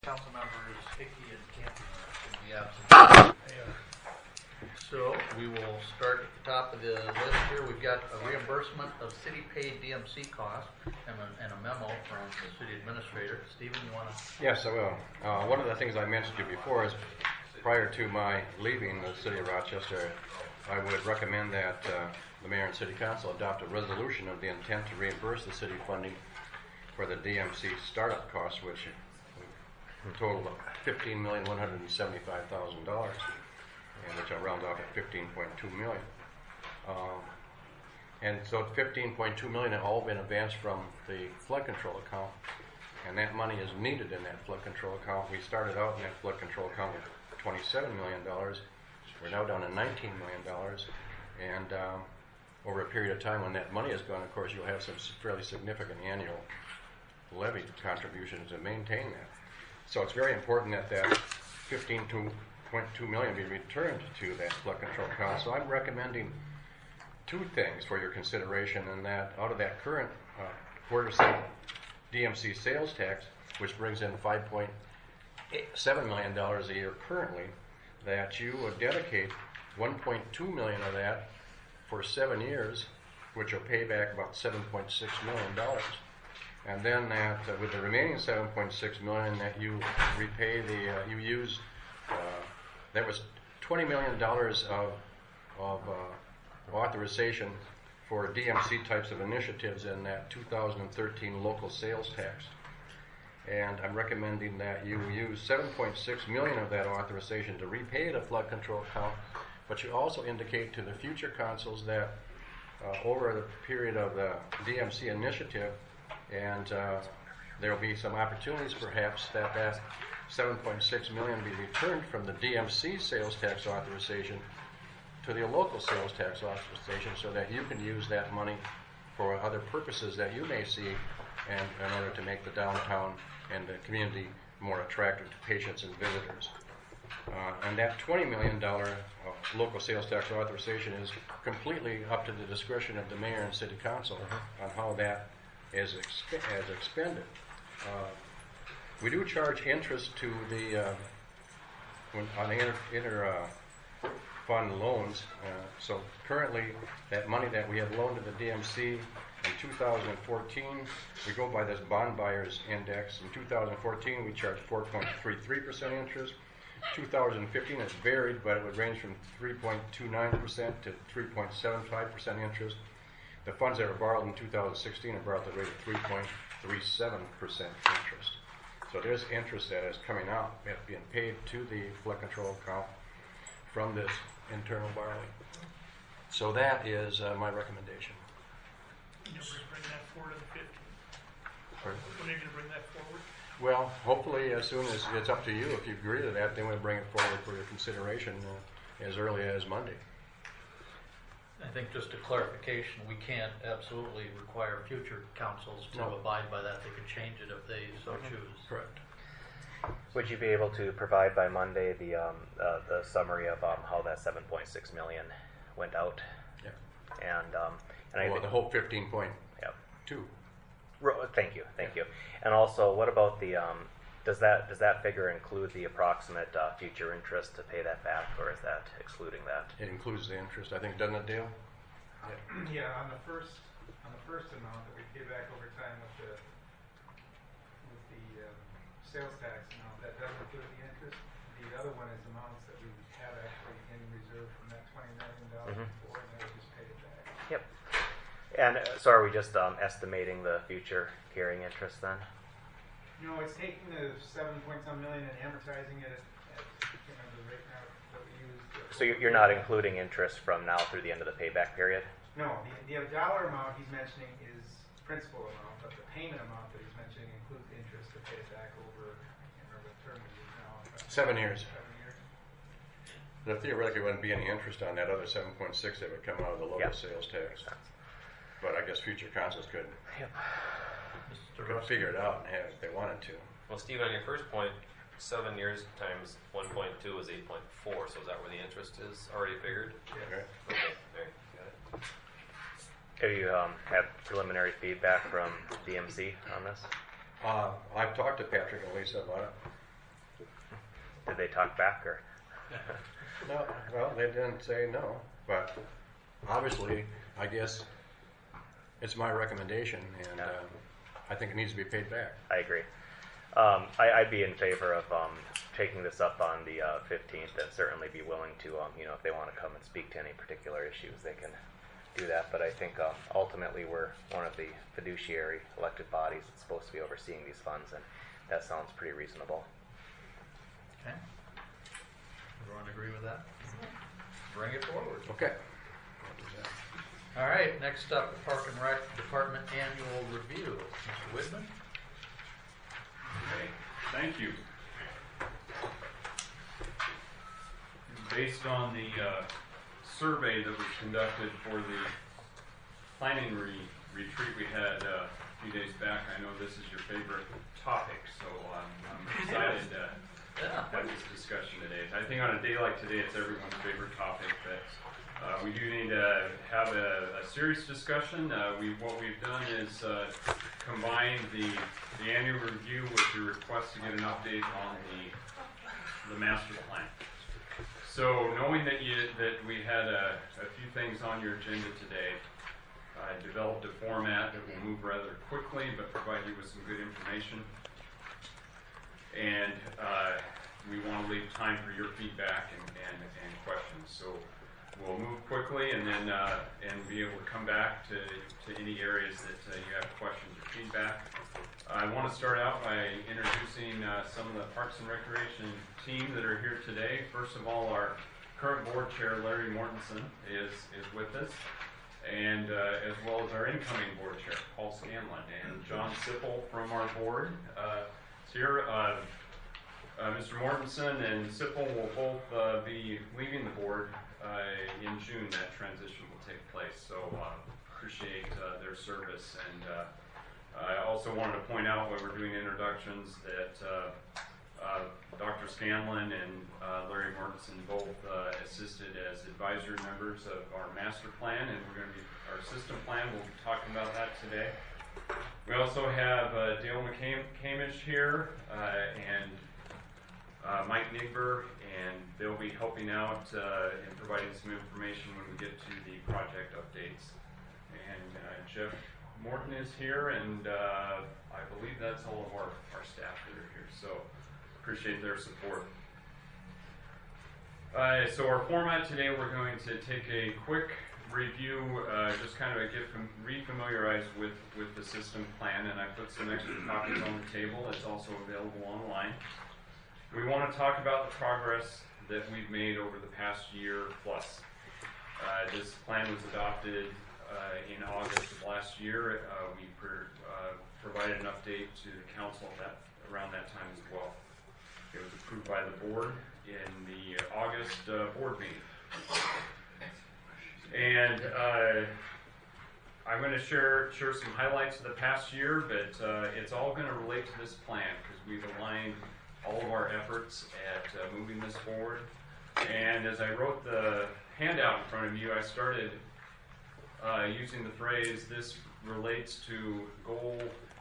Council members Hickey and Camping are going to be absent. So we will start at the top of the list here. We've got a reimbursement of city paid DMC costs and a memo from the city administrator. Stephen, you want to? Yes, I will. One of the things I mentioned to you before is prior to my leaving the city of Rochester, I would recommend that the mayor and city council adopt a resolution of the intent to reimburse the city funding for the DMC startup costs, which total of $15,175,000, and which I'll round off at $15.2 million. And so $15.2 million have all been advanced from the flood control account, and that money is needed in that flood control account. We started out in that flood control account with $27 million. We're now down to $19 million, and over a period of time when that money is gone, of course, you'll have some fairly significant annual levy contributions to maintain that. So it's very important that that $15.2 million be returned to that flood control account. So I'm recommending two things for your consideration, and that out of that current 4% DMC sales tax, which brings in $5.7 million a year currently, that you would dedicate $1.2 million of that for 7 years, which will pay back about $7.6 million. And then that with the remaining $7.6 million that you repay you use, that was $20 million of authorization for DMC types of initiatives in that 2013 local sales tax. And I'm recommending that you use $7.6 million of that authorization to repay the flood control account, but you also indicate to the future councils that over the period of the DMC initiative, and there will be some opportunities perhaps that that $7.6 million be returned from the DMC sales tax authorization to the local sales tax authorization, so that you can use that money for other purposes that you may see, and in order to make the downtown and the community more attractive to patients and visitors. And that $20 million local sales tax authorization is completely up to the discretion of the mayor and city council on how that is expended. We do charge interest to the on the inter-fund loans. So currently, that money that we have loaned to the DMC in 2014, we go by this bond buyers index. In 2014, we charge 4.33% interest. 2015, it's varied, but it would range from 3.29% to 3.75% interest. The funds that were borrowed in 2016 are borrowed at the rate of 3.37% interest. So there's interest that is coming out, being paid to the flood control account from this internal borrowing. So that is my recommendation. You'll bring that forward to the 15th. Pardon? When are you going to bring that forward? Well, hopefully as soon as it's up to you. If you agree to that, then we'll bring it forward for your consideration as early as Monday. I think just a clarification, we can't absolutely require future councils to abide by that. They can change it if they so choose. Correct. Would you be able to provide by Monday the summary of how that $7.6 million went out? Yeah. And I think the whole 15.2. Thank you. And also, what about the does that figure include the approximate future interest to pay that back, or is that excluding that? It includes the interest, I think, doesn't it, Dale? Yeah, on the first amount that we pay back over time with the sales tax amount, that does include the interest. The other one is amounts that we have actually in reserve from that $20 million before, and then we just pay it back. Yep. And so are we just estimating the future carrying interest then? No, it's taking the $7.some million and amortizing it at the rate now that we use. So you're not including interest from now through the end of the payback period? No, the dollar amount he's mentioning is principal amount, but the payment amount that he's mentioning includes interest to pay it back over, I can't remember what term it is now. 7 years. 7 years. There theoretically wouldn't be any interest on that other 7.6 that would come out of the local sales tax. But I guess future councils could figure it out and have it if they wanted to. Well, Steve, on your first point, 7 years times 1.2 is 8.4. So is that where the interest is already figured? Yeah. Right. Okay, there, got it. Have you had preliminary feedback from DMC on this? I've talked to Patrick and Lisa about it, Did they talk back or? No, well, they didn't say no, but obviously, I guess it's my recommendation, and Yeah. I think it needs to be paid back. I agree. I'd be in favor of taking this up on the 15th, and certainly be willing to, if they want to come and speak to any particular issues, they can do that. But I think ultimately we're one of the fiduciary elected bodies that's supposed to be overseeing these funds, and that sounds pretty reasonable. Okay. Everyone agree with that? Bring it forward. Okay. All right, next up, the Park and Rec Department Annual Review. Mr. Whitman? Okay, thank you. Based on the survey that was conducted for the planning retreat we had a few days back, I know this is your favorite topic, so I'm excited to have this discussion today. I think on a day like today, it's everyone's favorite topic, but we do need to have a serious discussion. What we've done is combine the annual review with your request to get an update on the master plan. So knowing that we had a few things on your agenda today, I developed a format that will move rather quickly but provide you with some good information. And we want to leave time for your feedback and questions. So we'll move quickly and then and be able to come back to any areas that you have questions or feedback. I want to start out by introducing some of the Parks and Recreation team that are here today. First of all, our current board chair, Larry Mortensen, is with us, and as well as our incoming board chair, Paul Scanlon, and John Sipple from our board is here. Mr. Mortensen and Sipple will both be leaving the board in June. That transition will take place, so appreciate their service. And I also wanted to point out while we're doing introductions that Dr. Scanlon and Larry Mortensen both assisted as advisory members of our master plan, and we're going to be our system plan. We'll be talking about that today. We also have Dale McCamish here and Mike Nigber, and they'll be helping out and providing some information when we get to the project updates. And Jeff Morton is here, and I believe that's all of our staff that are here, so appreciate their support. So our format today, we're going to take a quick review, just kind of get re-familiarized with the system plan, and I put some extra copies on the table. It's also available online. We want to talk about the progress that we've made over the past year plus. This plan was adopted in August of last year. We provided an update to the council around that time as well. It was approved by the board in the August board meeting. And I'm going to share some highlights of the past year, but it's all going to relate to this plan because we've aligned all of our efforts at moving this forward. And as I wrote the handout in front of you, I started using the phrase, this relates to goal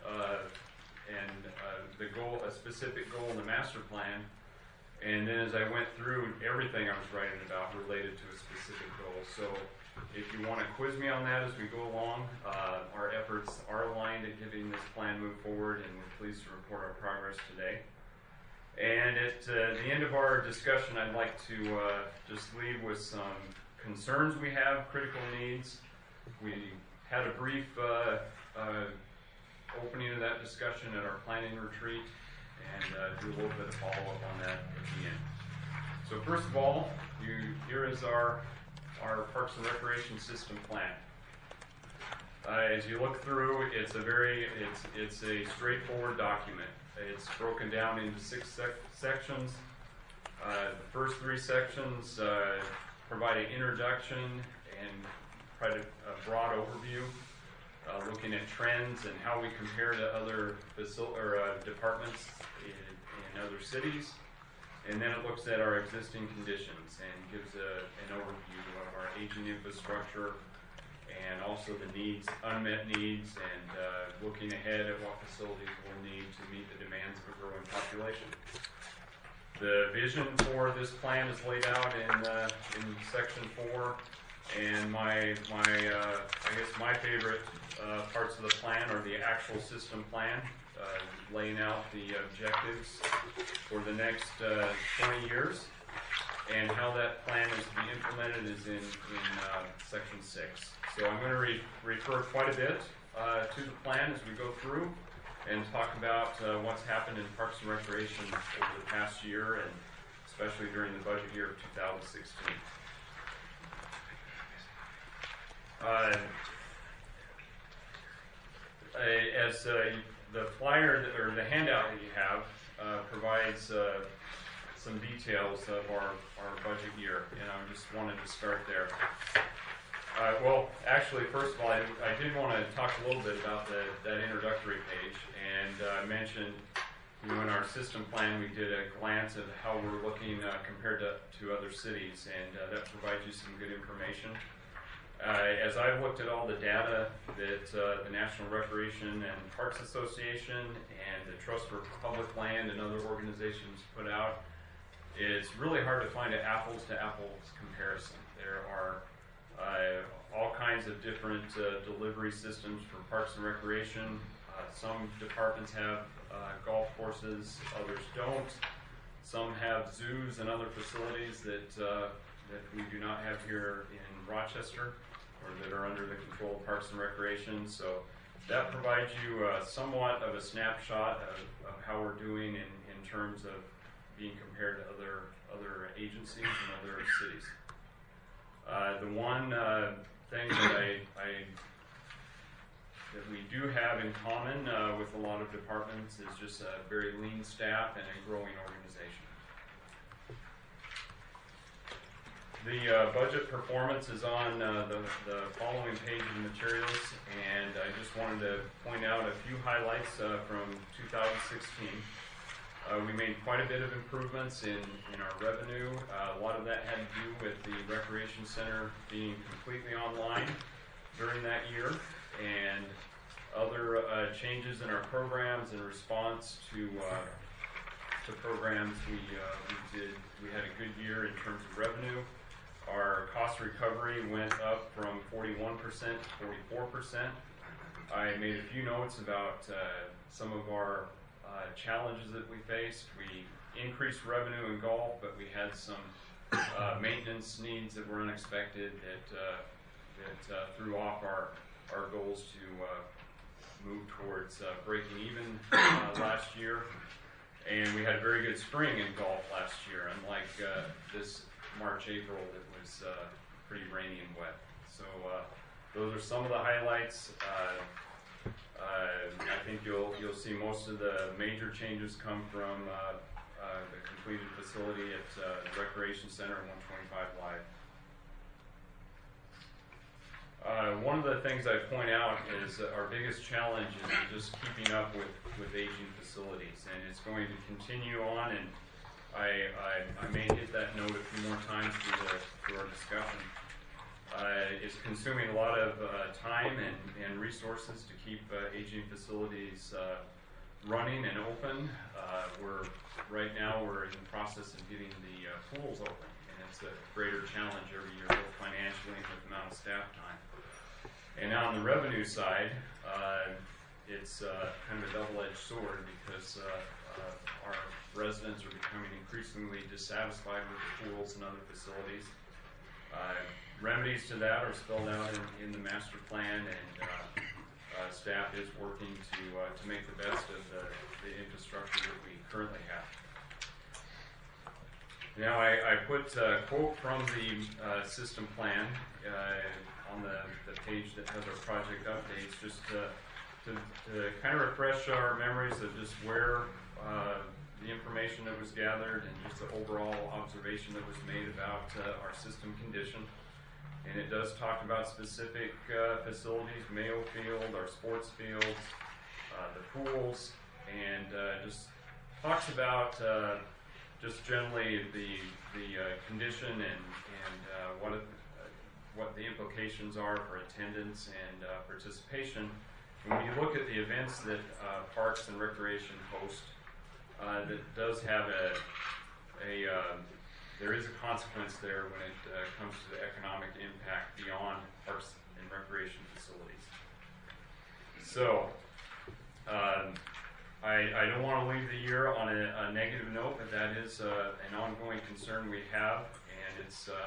a specific goal in the master plan. And then as I went through, everything I was writing about related to a specific goal. So if you want to quiz me on that as we go along, our efforts are aligned at getting this plan moved forward, and we're pleased to report our progress today. And at the end of our discussion, I'd like to just leave with some concerns we have, critical needs. We had a brief opening of that discussion at our planning retreat, and do a little bit of follow-up on that at the end. So first of all, here is our Parks and Recreation System Plan. As you look through, it's a straightforward document. It's broken down into 6 sections. The first 3 sections provide an introduction and provide a broad overview, looking at trends and how we compare to other departments in other cities. And then it looks at our existing conditions and gives an overview of our aging infrastructure and also the unmet needs, and looking ahead at what facilities we'll need to meet the demands of a growing population. The vision for this plan is laid out in section 4, and I guess my favorite parts of the plan are the actual system plan, laying out the objectives for the next 20 years, and how that plan is to be implemented is in section 6. So I'm going to refer quite a bit to the plan as we go through and talk about what's happened in Parks and Recreation over the past year, and especially during the budget year of 2016. As the flyer or the handout that you have provides some details of our budget year, and I just wanted to start there. Well, actually, first of all, I did want to talk a little bit about that introductory page, and I mentioned, in our system plan, we did a glance at how we're looking compared to other cities, and that provides you some good information. As I've looked at all the data that the National Recreation and Parks Association and the Trust for Public Land and other organizations put out, it's really hard to find an apples-to-apples comparison. There are all kinds of different delivery systems for Parks and Recreation. Some departments have golf courses, others don't. Some have zoos and other facilities that we do not have here in Rochester, or that are under the control of Parks and Recreation. So that provides you somewhat of a snapshot of how we're doing in terms of being compared to other agencies and other cities. The one thing that we do have in common with a lot of departments is just a very lean staff and a growing organization. The budget performance is on the following page of materials, and I just wanted to point out a few highlights from 2016. We made quite a bit of improvements in our revenue. A lot of that had to do with the Recreation Center being completely online during that year, and other changes in our programs in response to programs we had a good year in terms of revenue. Our cost recovery went up from 41% to 44%. I made a few notes about some of our challenges that we faced. We increased revenue in golf, but we had some maintenance needs that were unexpected that threw off our goals to move towards breaking even last year. And we had a very good spring in golf last year, unlike this March, April that was pretty rainy and wet. So those are some of the highlights. I think you'll see most of the major changes come from the completed facility at the Recreation Center at 125 Live. One of the things I point out is our biggest challenge is just keeping up with aging facilities, and it's going to continue on, and I may hit that note a few more times through our discussion. It's consuming a lot of time and resources to keep aging facilities running and open. Right now we're in the process of getting the pools open, and it's a greater challenge every year, both financially and with the amount of staff time. And now on the revenue side, it's kind of a double-edged sword, because our residents are becoming increasingly dissatisfied with the pools and other facilities. Remedies to that are spelled out in the master plan, and staff is working to make the best of the infrastructure that we currently have. Now I put a quote from the system plan on the page that has our project updates, just to kind of refresh our memories of just where the information that was gathered and just the overall observation that was made about our system condition. And it does talk about specific facilities, Mayo Field, our sports fields, the pools, and just talks about just generally the condition and what the implications are for attendance and participation. And when you look at the events that Parks and Recreation host, that does have there is a consequence there when it comes to the economic impact beyond parks and recreation facilities. So, I don't want to leave the year on a negative note, but that is an ongoing concern we have, and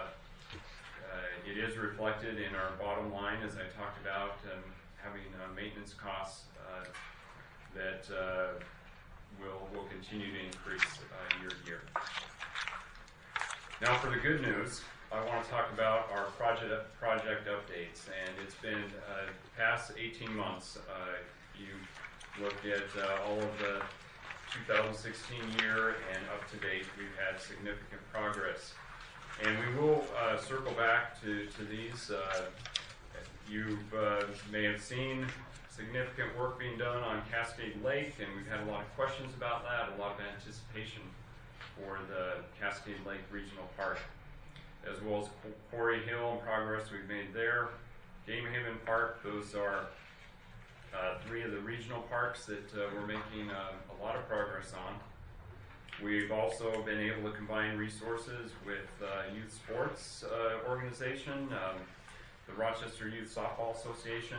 it is reflected in our bottom line, as I talked about, having maintenance costs that will continue to increase year to year. Now, for the good news, I want to talk about our project updates, and it's been past 18 months. You look at all of the 2016 year and up to date, we've had significant progress. And we will circle back to these. You may have seen significant work being done on Cascade Lake, and we've had a lot of questions about that, a lot of anticipation for the Cascade Lake Regional Park, as well as Quarry Hill and progress we've made there. Game Haven Park, those are three of the regional parks that we're making a lot of progress on. We've also been able to combine resources with youth sports organization, the Rochester Youth Softball Association,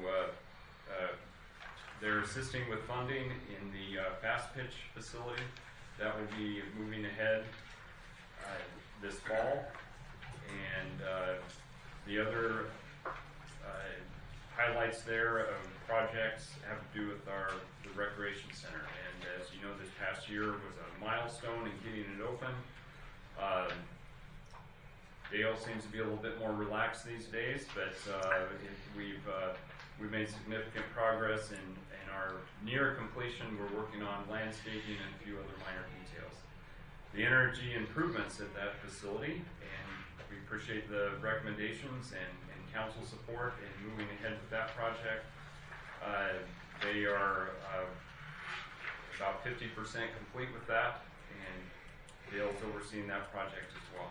they're assisting with funding in the fast pitch facility. That will be moving ahead this fall. And the other highlights there of projects have to do with the recreation center. And as you know, this past year was a milestone in getting it open. Dale seems to be a little bit more relaxed these days, but we've made significant progress in our near completion. We're working on landscaping and a few other minor details. The energy improvements at that facility, and we appreciate the recommendations and council support in moving ahead with that project. They are about 50% complete with that, and Dale's overseeing that project as well.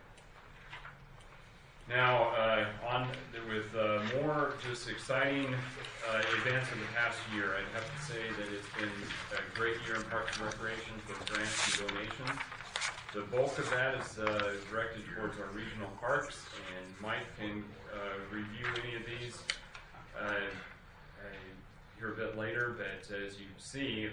Now, with more just exciting events in the past year, I'd have to say that it's been a great year in Parks and Recreation for grants and donations. The bulk of that is directed towards our regional parks, and Mike can review any of these here a bit later, but as you see,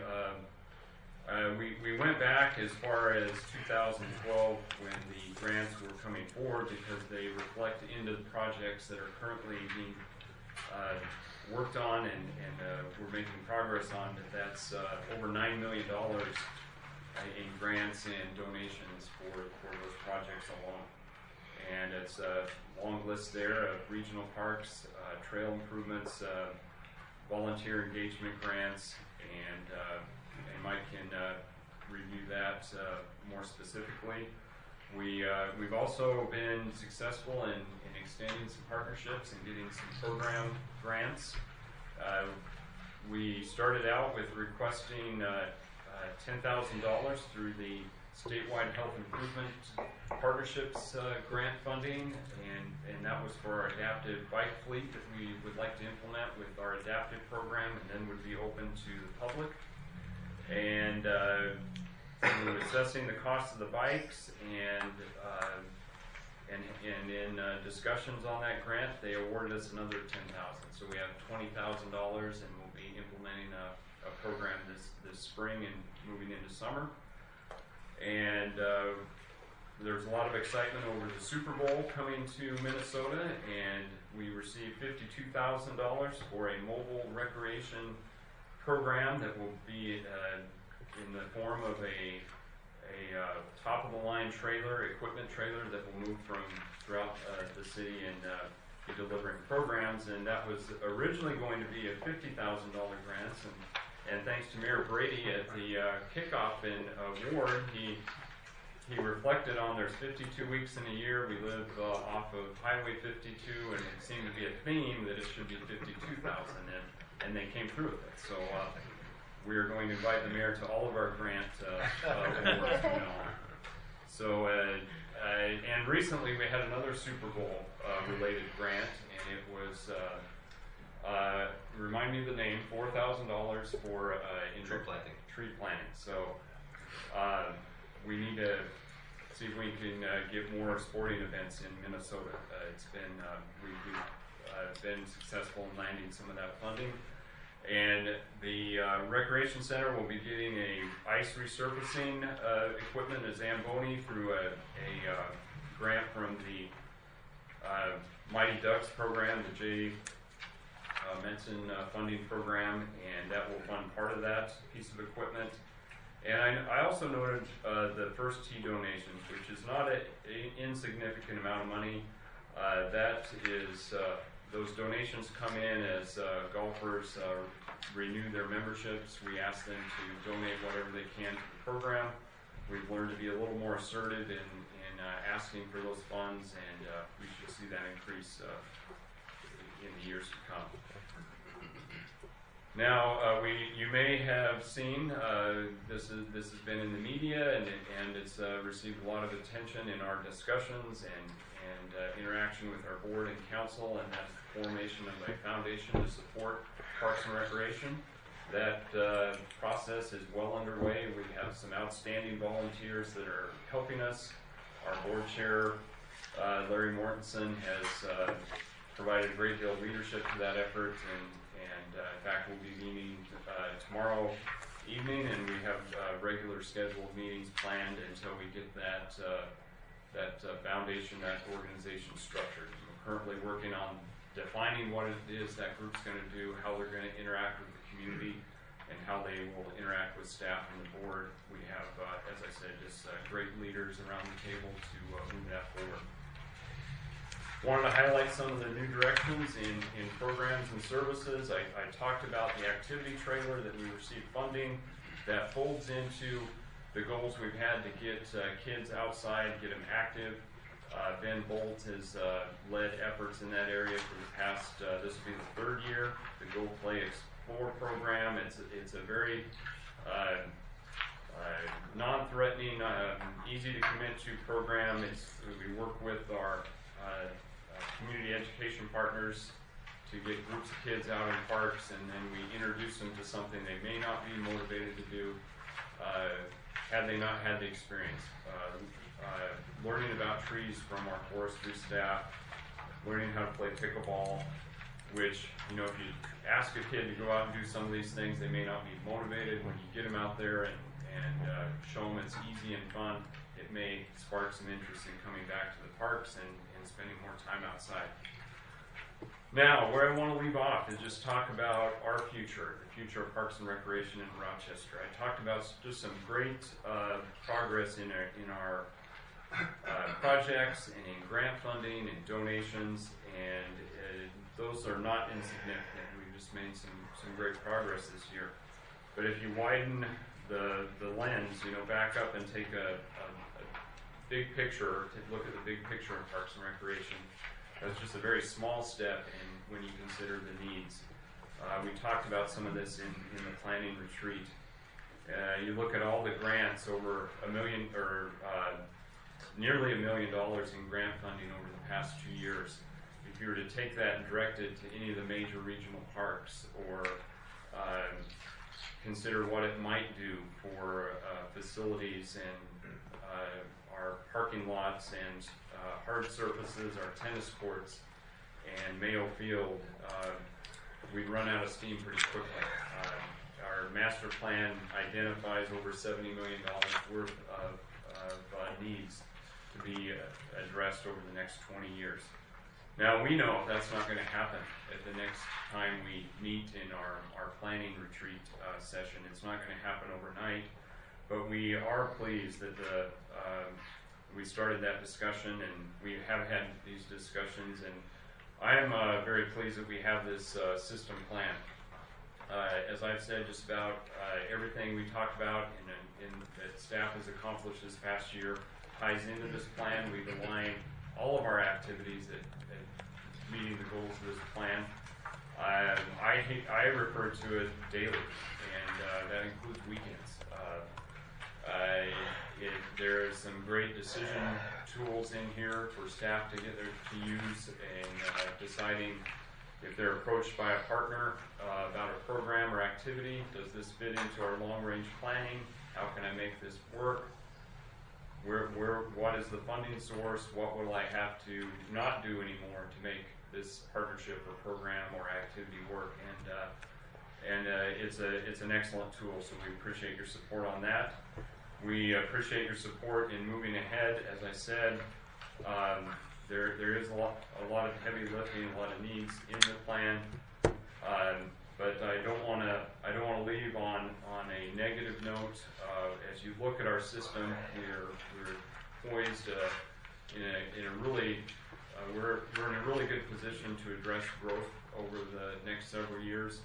we went back as far as 2012 when the grants were coming forward, because they reflect into the projects that are currently being worked on and we're making progress on. That's over $9 million in grants and donations for those projects alone. And it's a long list there of regional parks, trail improvements, volunteer engagement grants, and Mike can review that more specifically. We've also been successful in extending some partnerships and getting some program grants. We started out with requesting $10,000 through the statewide health improvement partnerships grant funding, and that was for our adaptive bike fleet that we would like to implement with our adaptive program, and then would be open to the public. And we were assessing the cost of the bikes, and in discussions on that grant, they awarded us another $10,000. So we have $20,000, and we'll be implementing a program this spring and moving into summer. And there's a lot of excitement over the Super Bowl coming to Minnesota, and we received $52,000 for a mobile recreation program that will be in the form of a top-of-the-line trailer, equipment trailer that will move from throughout the city and be delivering programs. And that was originally going to be a $50,000 grant, and thanks to Mayor Brady at the kickoff and award, he reflected on there's 52 weeks in a year. We live off of Highway 52, and it seemed to be a theme that it should be 52,000, and they came through with it. So we're going to invite the mayor to all of our grant awards from now on. So, and recently we had another Super Bowl related grant, and it was, remind me of the name, $4,000 for Tree planting. Tree planting. So we need to see if we can get more sporting events in Minnesota. It's been we've been successful in landing some of that funding. And the recreation center will be getting a ice resurfacing equipment, a Zamboni, through a grant from the Mighty Ducks program, the J. Menson funding program, and that will fund part of that piece of equipment. And I also noted the first tee donations, which is not an insignificant amount of money. That is, those donations come in as golfers renew their memberships. We ask them to donate whatever they can to the program. We've learned to be a little more assertive in asking for those funds, and we should see that increase in the years to come. Now, you may have seen this has been in the media, and it's received a lot of attention in our discussions and interaction with our board and council, and that's the formation of a foundation to support Parks and Recreation. That process is well underway. We have some outstanding volunteers that are helping us. Our board chair, Larry Mortensen, has provided a great deal of leadership to that effort, and in fact, we'll be meeting tomorrow evening, and we have regular scheduled meetings planned until we get that foundation, that organization structured. We're currently working on defining what it is that group's going to do, how they're going to interact with the community, and how they will interact with staff and the board. We have, as I said, just great leaders around the table to move that forward. Wanted to highlight some of the new directions in programs and services. I talked about the activity trailer that we received funding that folds into the goals we've had to get kids outside, get them active. Ben Bolt has led efforts in that area for the past, this will be the third year, the Go Play Explore program. It's a very non-threatening, easy to commit to program. We work with our community education partners to get groups of kids out in parks, and then we introduce them to something they may not be motivated to do had they not had the experience. Learning about trees from our forestry staff, learning how to play pickleball, which, you know, if you ask a kid to go out and do some of these things, they may not be motivated. When you get them out there and show them it's easy and fun, it may spark some interest in coming back to the parks and spending more time outside. Now, where I want to leave off is just talk about our future, the future of Parks and Recreation in Rochester. I talked about just some great progress in our projects and in grant funding and donations, and those are not insignificant. We've just made some great progress this year. But if you widen the lens, you know, back up and take a big picture, look at the big picture in Parks and Recreation. That's just a very small step when you consider the needs. We talked about some of this in the planning retreat. You look at all the grants, over nearly $1 million in grant funding over the past 2 years. If you were to take that and direct it to any of the major regional parks, or consider what it might do for facilities and our parking lots and hard surfaces, our tennis courts, and Mayo Field, we'd run out of steam pretty quickly. Our master plan identifies over $70 million worth of needs to be addressed over the next 20 years. Now, we know that's not going to happen at the next time we meet in our planning retreat session. It's not going to happen overnight, but we are pleased that we started that discussion, and we have had these discussions, and I am very pleased that we have this system plan. As I've said, just about everything we talked about and that staff has accomplished this past year ties into this plan. We've aligned all of our activities at meeting the goals of this plan. I refer to it daily, and that includes weekends. There is some great decision tools in here for staff to use in deciding if they're approached by a partner about a program or activity. Does this fit into our long-range planning? How can I make this work? Where what is the funding source? What will I have to not do anymore to make this partnership or program or activity work? And it's an excellent tool. So we appreciate your support on that. We appreciate your support in moving ahead. As I said, there is a lot of heavy lifting, a lot of needs in the plan. But I don't want to leave on a negative note. As you look at our system, we're poised in a really we're in a really good position to address growth over the next several years.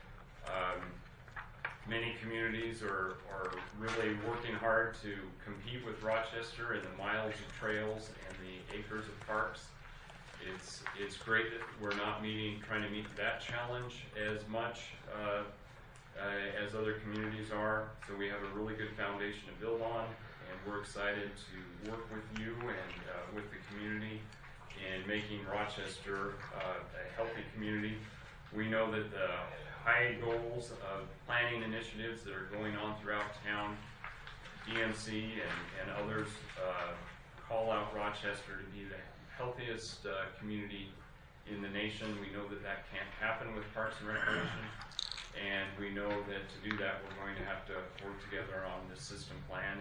Many communities are really working hard to compete with Rochester in the miles of trails and the acres of parks. It's great that we're not trying to meet that challenge as much as other communities are. So we have a really good foundation to build on, and we're excited to work with you and with the community in making Rochester a healthy community. We know that the high goals of planning initiatives that are going on throughout town, DMC and others call out Rochester to be the healthiest community in the nation. We know that can't happen with Parks and Recreation, and we know that to do that we're going to have to work together on the system plan,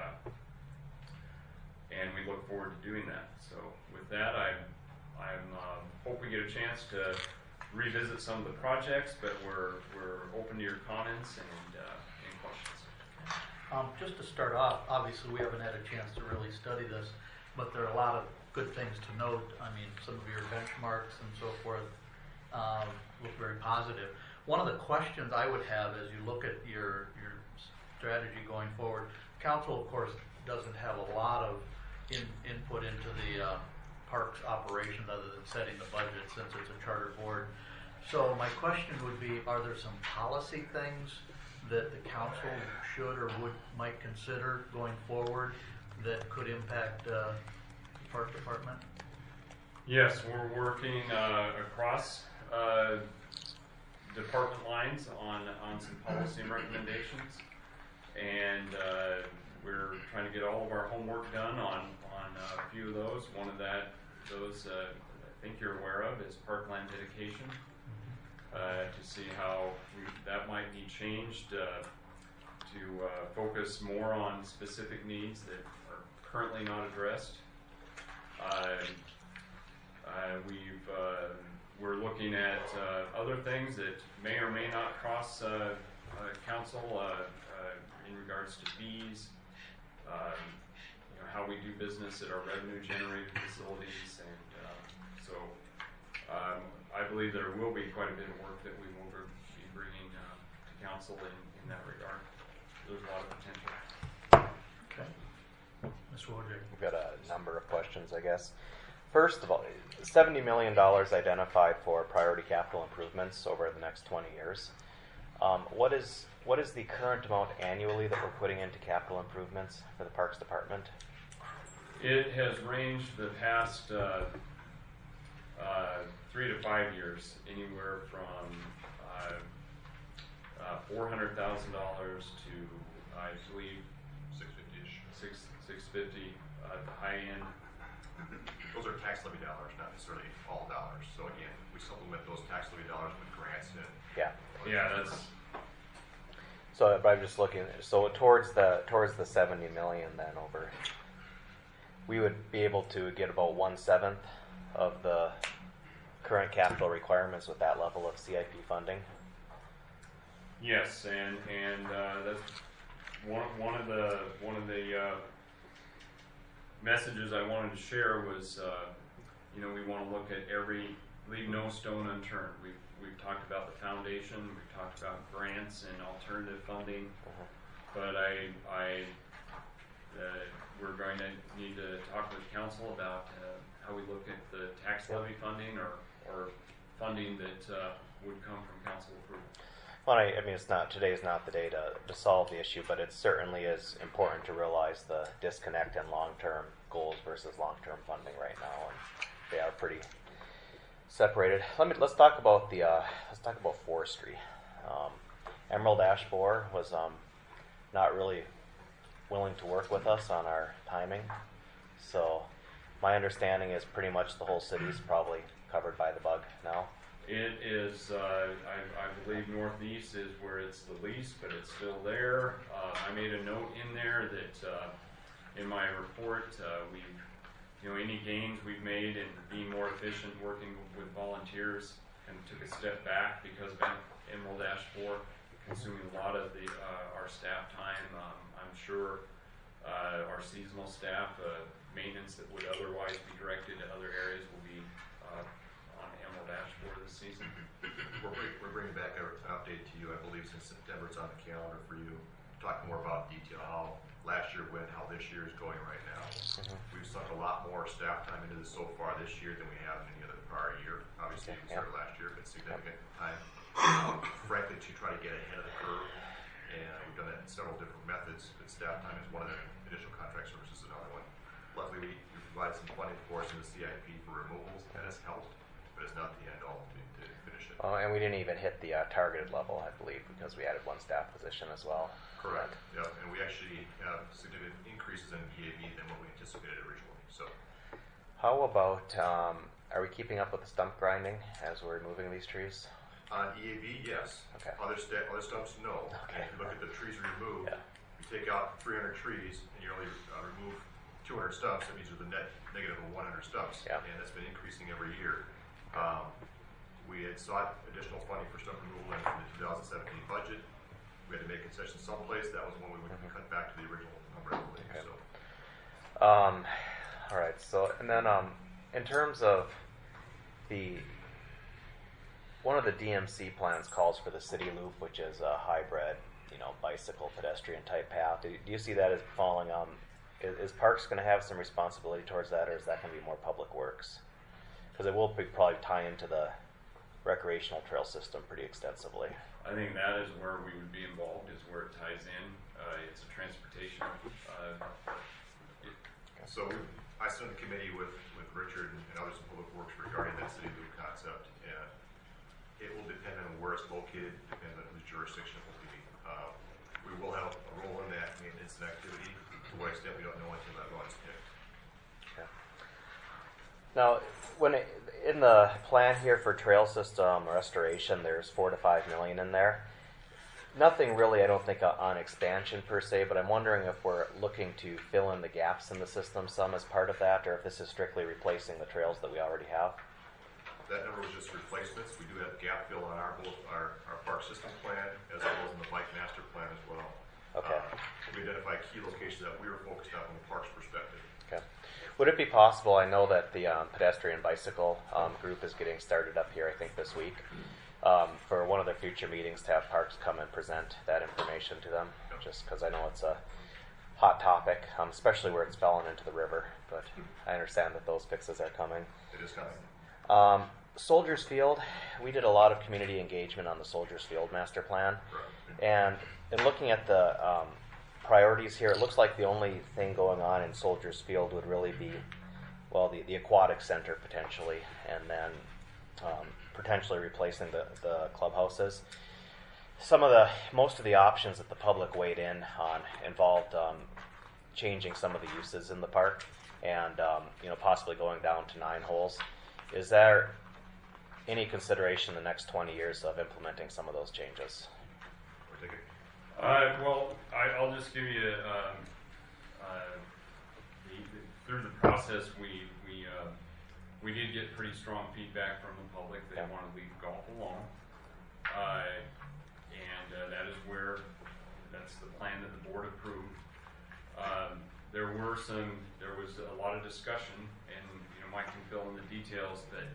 and we look forward to doing that. So with that, I hope we get a chance to revisit some of the projects, but we're open to your comments and questions. Just to start off, obviously we haven't had a chance to really study this, but there are a lot of good things to note. I mean, some of your benchmarks and so forth look very positive. One of the questions I would have as you look at your strategy going forward, council of course doesn't have a lot of input into the parks operations other than setting the budget since it's a charter board. So my question would be, are there some policy things that the council should or might consider going forward that could impact the park department? Yes, we're working across department lines on some policy and recommendations, and we're trying to get all of our homework done on a few of those. One of those I think you're aware of is parkland dedication, to see how that might be changed to focus more on specific needs that are currently not addressed. We're looking at other things that may or may not cross council in regards to fees, how we do business at our revenue generating facilities, and so I believe there will be quite a bit of work that we will be bringing to council in that regard. There's a lot of potential. Okay. Mr. Wojcik. We've got a number of questions, I guess. First of all, $70 million identified for priority capital improvements over the next 20 years. What is the current amount annually that we're putting into capital improvements for the Parks Department? It has ranged the past 3 to 5 years, anywhere from $400,000 to, I believe, $650 at the high end. Those are tax levy dollars, not necessarily all dollars. So again, we supplement those tax levy dollars with grants and Yeah, that's. So I'm just looking. So towards the 70 million, then over, we would be able to get about 1/7 of the current capital requirements with that level of CIP funding. Yes, and that's one of the messages I wanted to share was, we want to look at leave no stone unturned. We've talked about the foundation, we've talked about grants and alternative funding, but we're going to need to talk with council about how we look at the tax levy funding or funding that would come from council approval. Well, I mean, today is not the day to solve the issue, but it certainly is important to realize the disconnect in long-term goals versus long-term funding right now, and they are pretty separated. Let's talk about forestry. Emerald ash borer was not really willing to work with us on our timing. So my understanding is pretty much the whole city is probably covered by the bug now. It is, I believe Northeast is where it's the least, but it's still there. I made a note in there that in my report, any gains we've made in being more efficient working with volunteers, and took a step back because of Emerald Ash Borer consuming a lot of our staff time. I'm sure our seasonal staff, maintenance that would otherwise be directed to other areas will be on Emerald Ash Borer this season. We're bringing back an update to you, I believe, since September. It's on the calendar for you. Talk more about detail how last year went, how this year is going right now. We've sunk a lot more staff time into this so far this year than we have in any other prior year. Obviously, we started last year, but significant time. Frankly, to try to get ahead of the curve, and we've done that in several different methods. But staff time is one of the initial contract services, another one. Luckily, we provided some funding for us in the CIP for removals. That has helped, but it's not the end all to finish it. Oh, and we didn't even hit the targeted level, I believe, because we added one staff position as well. Correct. Yep. And we actually have significant increases in EAV than what we anticipated originally. So, how about, are we keeping up with the stump grinding as we're removing these trees? on EAV, yes. Okay. Other stumps, no. Okay. And if you look at the trees removed, Yeah. you take out 300 trees and you only remove 200 stumps, that means you're the net negative of 100 stumps. Yeah. And that's been increasing every year. We had sought additional funding for stump removal in the 2017 budget. We had to make concessions someplace. That was when we would cut back to the original number, I believe. Okay. So. All right. So, and then in terms of one of the DMC plans calls for the city loop, which is a hybrid, bicycle pedestrian type path. Do you see that as falling on? Is Parks going to have some responsibility towards that, or is that going to be more Public Works? Because it will probably tie into the recreational trail system pretty extensively. I think that is where we would be involved, is where it ties in. It's a transportation. So I sit in the committee with Richard and others in Public Works regarding that city loop concept. And it will depend on where it's located, depend on whose jurisdiction it will be. We will have a role in that maintenance and activity. To what extent, we don't know until that road is picked. Okay. Now, in the plan here for trail system restoration, there's $4 to $5 million in there. Nothing really, I don't think, on expansion per se, but I'm wondering if we're looking to fill in the gaps in the system some as part of that, or if this is strictly replacing the trails that we already have. That number was just replacements. We do have gap fill on both our park system plan as well as in the bike master plan as well. Okay. We identified key locations that we were focused on from the parks perspective. Okay. Would it be possible, I know that the pedestrian bicycle group is getting started up here, I think, this week, for one of their future meetings to have Parks come and present that information to them, just because I know it's a hot topic, especially where it's fallen into the river, but I understand that those fixes are coming. It is coming. Soldiers Field, we did a lot of community engagement on the Soldiers Field master plan. Correct. And in looking at the priorities here, it looks like the only thing going on in Soldiers Field would really be, well, the aquatic center potentially, and then potentially replacing the clubhouses. Most of the options that the public weighed in on involved changing some of the uses in the park, and possibly going down to 9 holes. Is there any consideration in the next 20 years of implementing some of those changes? We'll take it. Well, I'll just give you through the process, we did get pretty strong feedback from the public. They want to leave golf alone, and that's the plan that the board approved. There was a lot of discussion, and Mike can fill in the details that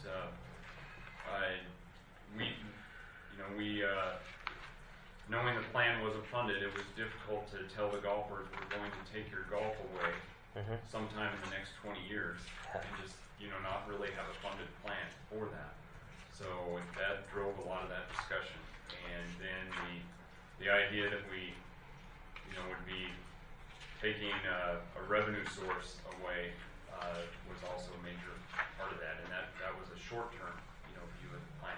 knowing the plan wasn't funded, it was difficult to tell the golfers we're going to take your golf away sometime in the next 20 years, and just not really have a funded plan for that. So that drove a lot of that discussion, and then the idea that we would be taking a revenue source away was also a major part of that, and that was a short-term view of the plan.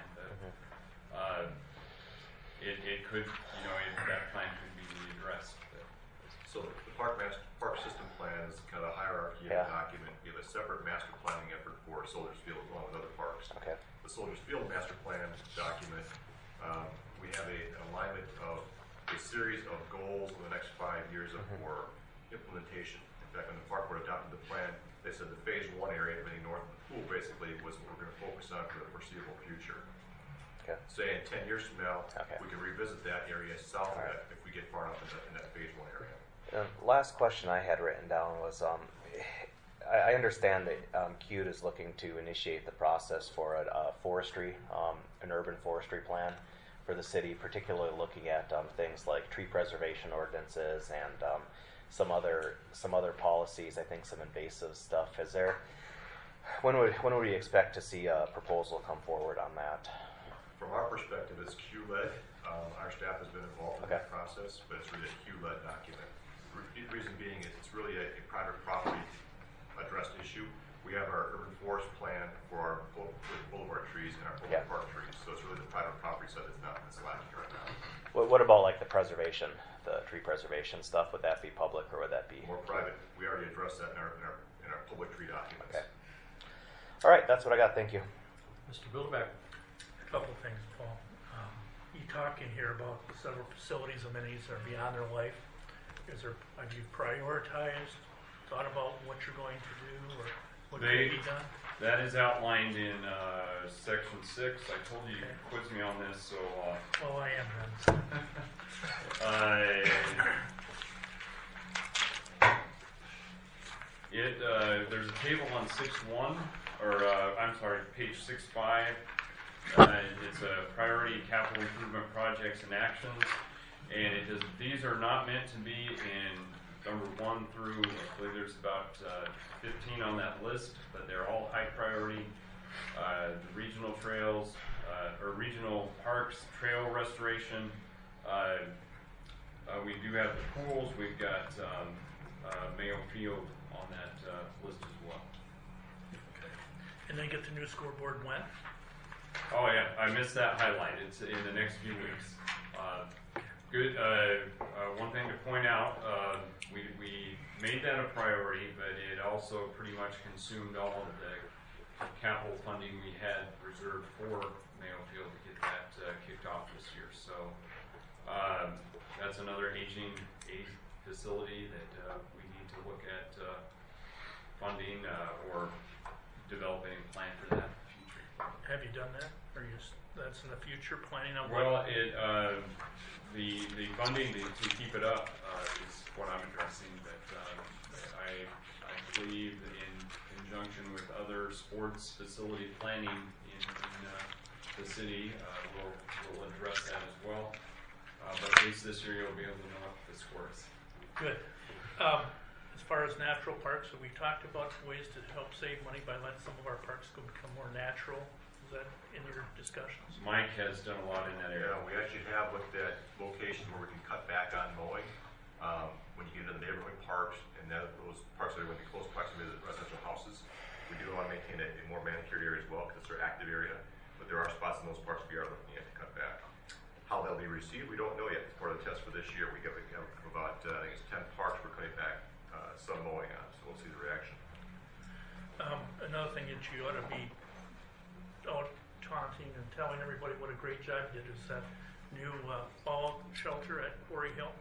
It could that plan could be readdressed. So the park system plan is kind of a hierarchy in Yeah. the document. We have a separate master planning effort for Soldiers Field along with other parks. Okay. The Soldiers Field master plan document, we have an alignment of a series of goals for the next 5 years for implementation. In fact, when the park board adopted the plan, they said the phase 1 area everything north of the pool basically was what we're going to focus on for the foreseeable future. Okay. Say in 10 years from now, Okay. we can revisit that area south of Alright. that if we get far enough in that phase 1 area. Last question I had written down was I understand that CUTE is looking to initiate the process for a forestry, an urban forestry plan for the city, particularly looking at things like tree preservation ordinances and some other policies. I think some invasive stuff. When would we expect to see a proposal come forward on that? From our perspective, it's Q-led. Our staff has been involved in Okay. that process, but it's really a Q-led document. The reason being is it's really a private property addressed issue. We have our urban forest plan for our boulevard trees and our boulevard park trees, so it's really the private property side that's lacking right now. What about like the preservation, the tree preservation stuff? Would that be public or would that be More private, we already addressed that in our public tree documents. Okay. All right, that's what I got. Thank you. Mr. Bilderbeck. Couple things, Paul. You talk in here about several facilities, amenities that are beyond their life. Have you prioritized, thought about what you're going to do or what They- could be done? That is outlined in section 6. I told you you could quiz me on this, so Well, I am then. there's a table on 6.1, or I'm sorry, page 6.5. It's a priority capital improvement projects and actions, and these are not meant to be in number 1 through, I believe there's about 15 on that list, but they're all high priority. The regional trails, or regional parks, trail restoration. We do have the pools. We've got Mayo Field on that list as well. And then get the new scoreboard when? Oh yeah, I missed that highlight. It's in the next few weeks. Good. One thing to point out, we made that a priority, but it also pretty much consumed all of the capital funding we had reserved for Mayo Field to get that kicked off this year. So that's another aging facility that we need to look at funding or developing a plan for that in the future. Have you done that? Or that's in the future planning on? Well, the funding to keep it up is what I'm addressing, but I believe that in conjunction with other sports facility planning in the city, we'll address that as well. But at least this year you'll be able to know what the score is. Good. As far as natural parks, have we talked about ways to help save money by letting some of our parks go become more natural? Is that in your discussions? Mike has done a lot in that area. Yeah, we actually have looked at locations where we can cut back on mowing. When you get into the neighborhood parks and those parks that are within close proximity to the residential houses, we do want to maintain a more manicured area as well because it's our active area. But there are spots in those parks we are looking at to cut back. How they'll be received, we don't know yet. It's part of the test for this year. We have about I think it's 10 parks we're cutting back some mowing on, so we'll see the reaction. Another thing that you ought to be out taunting and telling everybody what a great job you did is that new fall shelter at Quarry Hill.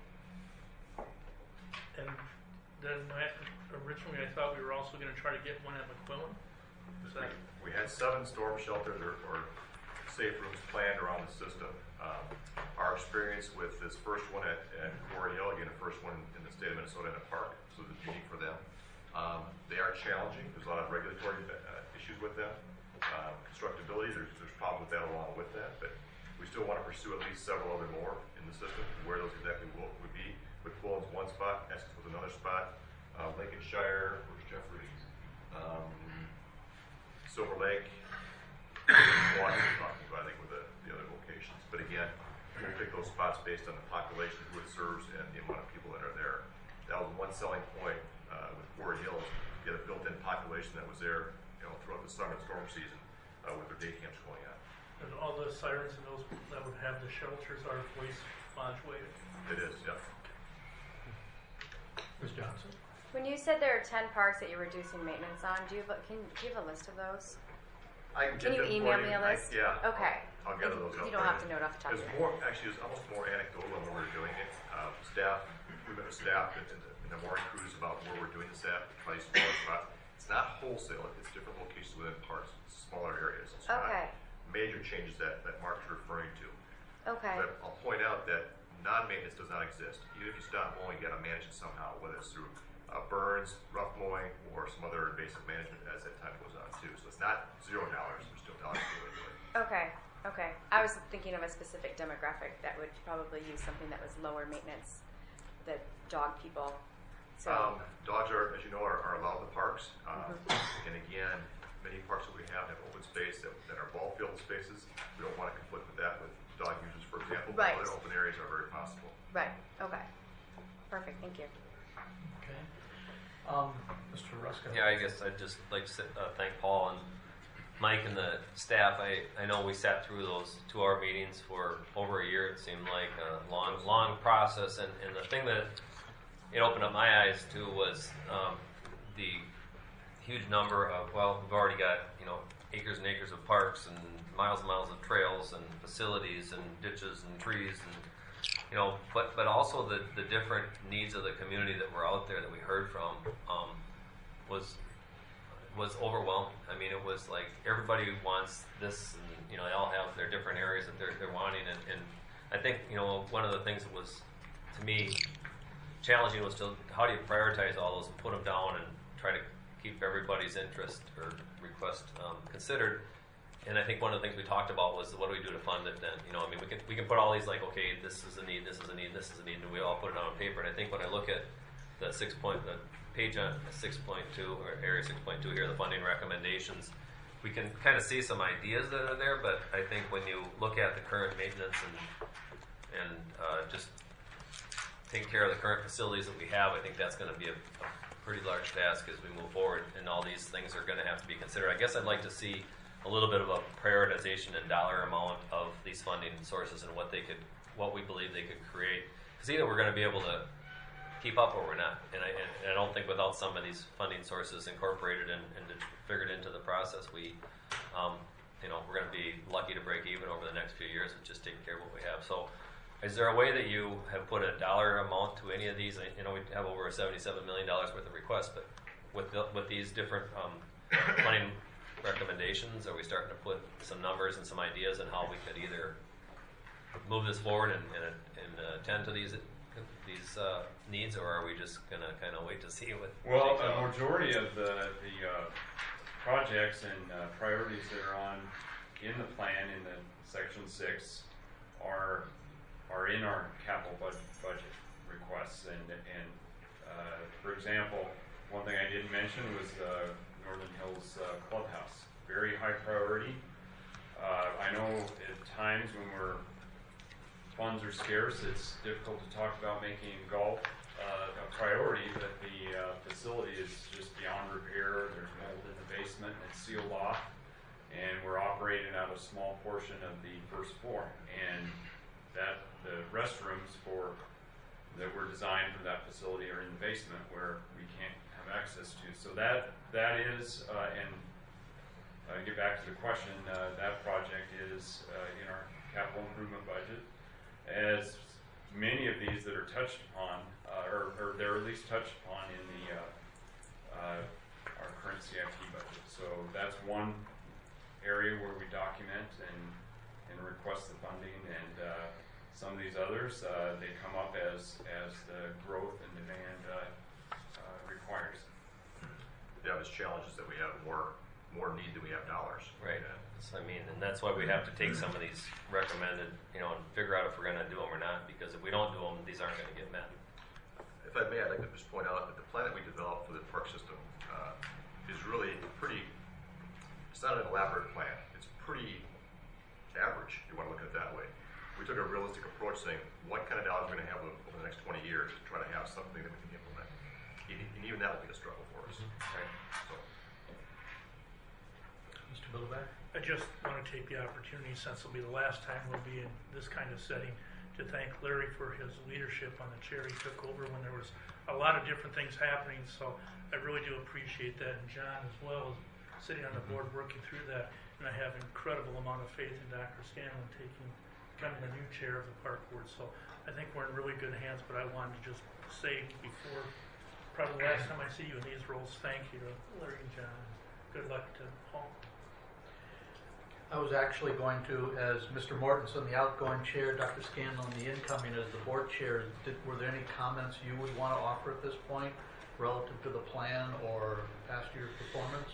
And then originally I thought we were also going to try to get one at McQuillan. Is that? We had 7 storm shelters or safe rooms planned around the system. Our experience with this first one at Quarry Hill, again, the first one in the state of Minnesota in a park, so it's unique for them. They are challenging. There's a lot of regulatory issues with them. Constructability, there's problems with that along with that, but we still want to pursue at least several other more in the system. Where those exactly would be. McQuillan's one spot, Essex was another spot. Lincolnshire, where's Jeffrey? Silver Lake, one talking about, I think, with the other locations. But again, we'll pick those spots based on the population, who it serves, and the amount of people that are there. That was one selling point with Quarry Hill. You had a built-in population that was there, throughout the summer and storm season with their day camps going on. And all the sirens and those that would have the shelters are voice modulated. It is, yeah. Ms. Johnson? When you said there are 10 parks that you're reducing maintenance on, can you have a list of those? I Can you get them email for me a I- list? Yeah. Okay. I'll gather those up. You don't for have to know it off the top of There's your head. more, actually, there's almost more anecdotal when we're doing it. Staff, we met with staff in the morning cruise about where we're doing this at, twice, but it's not wholesale, it's different locations within parks, smaller areas. It's not Okay. major changes that Mark's referring to. Okay. But I'll point out that non-maintenance does not exist. Even if you stop mowing, you gotta manage it somehow, whether it's through burns, rough mowing, or some other invasive management as that time goes on too. So it's not $0, there's still dollars to do it. Okay. Okay. I was thinking of a specific demographic that would probably use something that was lower maintenance, the dog people. So. Dogs are, as you know, are allowed in the parks. And again, many parks that we have open space that are ball field spaces. We don't want to conflict with that with dog users, for example. Right. But other open areas are very possible. Right. Okay. Perfect. Thank you. Okay. Mr. Ruska? Yeah, I guess I'd just like to thank Paul and Mike and the staff. I know we sat through those 2-hour meetings for over a year. It seemed like a long process. And the thing that it opened up my eyes to was the huge number of, well, we've already got, acres and acres of parks and miles of trails and facilities and ditches and trees and, but also the different needs of the community that were out there that we heard from was overwhelming. I mean, it was like everybody wants this, and they all have their different areas that they're wanting, and I think one of the things that was to me challenging was to how do you prioritize all those and put them down and try to keep everybody's interest or request considered. And I think one of the things we talked about was what do we do to fund it then? We can put all these like, okay, this is a need, this is a need, this is a need, and we all put it on paper. And I think when I look at the page on 6.2 or area 6.2 here, the funding recommendations, we can kind of see some ideas that are there. But I think when you look at the current maintenance and just taking care of the current facilities that we have, I think that's going to be a pretty large task as we move forward, and all these things are going to have to be considered. I guess I'd like to see a little bit of a prioritization and dollar amount of these funding sources and what we believe they could create. Because either we're going to be able to keep up or we're not. And I don't think without some of these funding sources incorporated and figured into the process, we're going to be lucky to break even over the next few years with just taking care of what we have. So is there a way that you have put a dollar amount to any of these? We have over $77 million worth of requests, but with these different funding recommendations, are we starting to put some numbers and some ideas on how we could either move this forward and attend to these needs, or are we just going to kind of wait to see what? Well, a majority of the projects and priorities that are in the plan in the section 6 are in our capital budget requests, and for example, one thing I didn't mention was Northern Hills Clubhouse, very high priority. I know at times when funds are scarce, it's difficult to talk about making golf a priority, but the facility is just beyond repair. There's mold in the basement and it's sealed off, and we're operating out a small portion of the first floor, and that the restrooms that were designed for that facility are in the basement where we can't have access to. So that is, and get back to the question, that project is in our capital improvement budget. As many of these that are touched upon, or they're at least touched upon in our current CIP budget. So that's one area where we document and request the funding, and some of these others, they come up as the growth and demand requires. Yeah, there's challenges that we have more need than we have dollars. Right. So, and that's why we have to take some of these recommended, and figure out if we're going to do them or not, because if we don't do them, these aren't going to get met. If I may, I'd like to just point out that the plan that we developed for the park system is really it's not an elaborate plan. It's pretty average, if you want to look at it that way. We took a realistic approach saying, what kind of dollars we're going to have over the next 20 years to try to have something that we can implement. And even that will be a struggle for us. Right. So. Mr. Biloback? I just want to take the opportunity, since it'll be the last time we'll be in this kind of setting, to thank Larry for his leadership on the chair he took over when there was a lot of different things happening, so I really do appreciate that. And John, as well, is sitting on the board working through that, and I have incredible amount of faith in Dr. Scanlon becoming the new chair of the park board. So I think we're in really good hands, but I wanted to just say before, probably the last time I see you in these roles, thank you to Larry and John. Good luck to Paul. I was actually going to, as Mr. Mortensen, the outgoing chair, Dr. Scanlon, the incoming as the board chair, were there any comments you would want to offer at this point relative to the plan or past year's performance?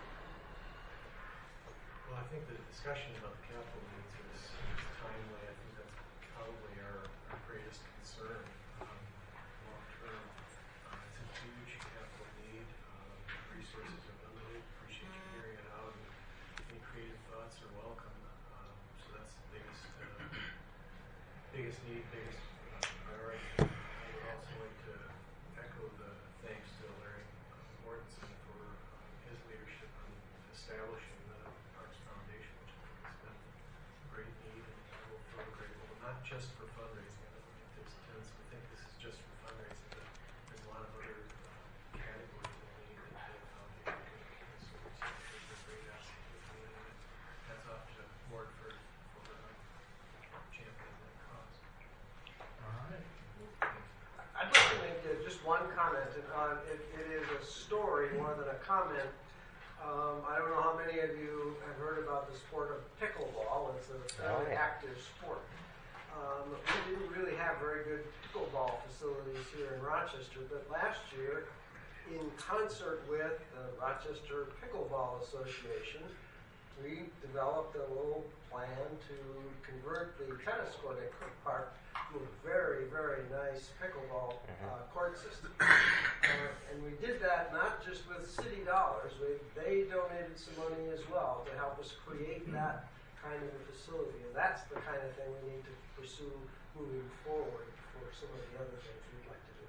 Well, I think the discussion about the capital needs is timely. I think that's probably our greatest concern long term. It's a huge capital need. Resources are limited. Appreciate you hearing it out. And any creative thoughts are welcome. So that's the biggest need, biggest priority. I would also like to echo the thanks to Larry Mortensen for his leadership on establishing the Parks Foundation, which I think has been a great need and will fill a great role, not just for fundraising. I don't think this tends to think this is just for fundraising, but there's a lot of other categories of need that the foundation can serve. So it's a great asset to the community. That's off to Wardford for championing that cause. All right. I'd like to make just one comment. It is a story more than a comment. I don't know how many of you have heard about the sport of pickleball. It's a fairly active sport. We didn't really have very good pickleball facilities here in Rochester, but last year, in concert with the Rochester Pickleball Association, we developed a little plan to convert the tennis court at Cook Park to a very, very nice pickleball court system. And we did that not just with city dollars. They donated some money as well to help us create that kind of a facility. And that's the kind of thing we need to pursue moving forward for some of the other things we'd like to do.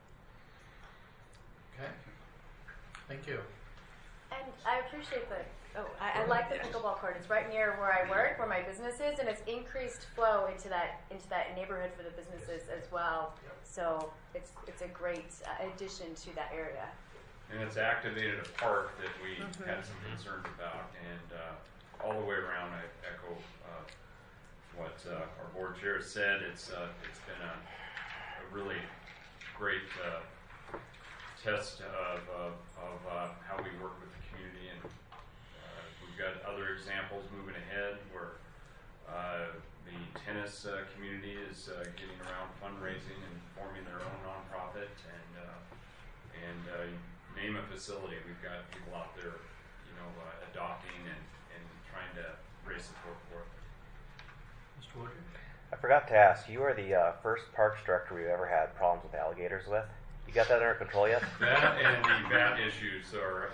Okay. Thank you. And I appreciate I like the pickleball court. It's right near where I work, where my business is, and it's increased flow into that neighborhood for the businesses as well. So it's a great addition to that area. And it's activated a park that we had some concerns about, and all the way around, I echo what our board chair said. It's been a really great test of how we work with the community, and we've got other examples moving ahead where the tennis community is getting around fundraising and forming their own nonprofit, and name a facility. We've got people out there, adopting and trying to raise support for it. Mr. Woodard? I forgot to ask, you are the first parks director we've ever had problems with alligators with. You got that under control yet? That and the bat issues are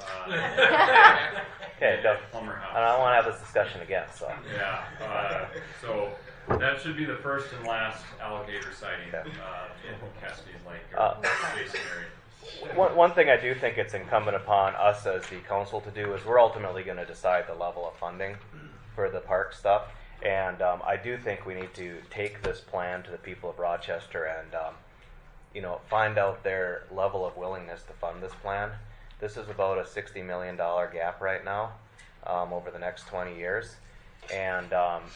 okay. Plummer House. I don't want to have this discussion again. So yeah, so that should be the first and last alligator sighting in Cascade Lake or Basin area. One thing I do think it's incumbent upon us as the council to do is we're ultimately going to decide the level of funding for the park stuff, and I do think we need to take this plan to the people of Rochester and find out their level of willingness to fund this plan. This is about a $60 million gap right now over the next 20 years. And,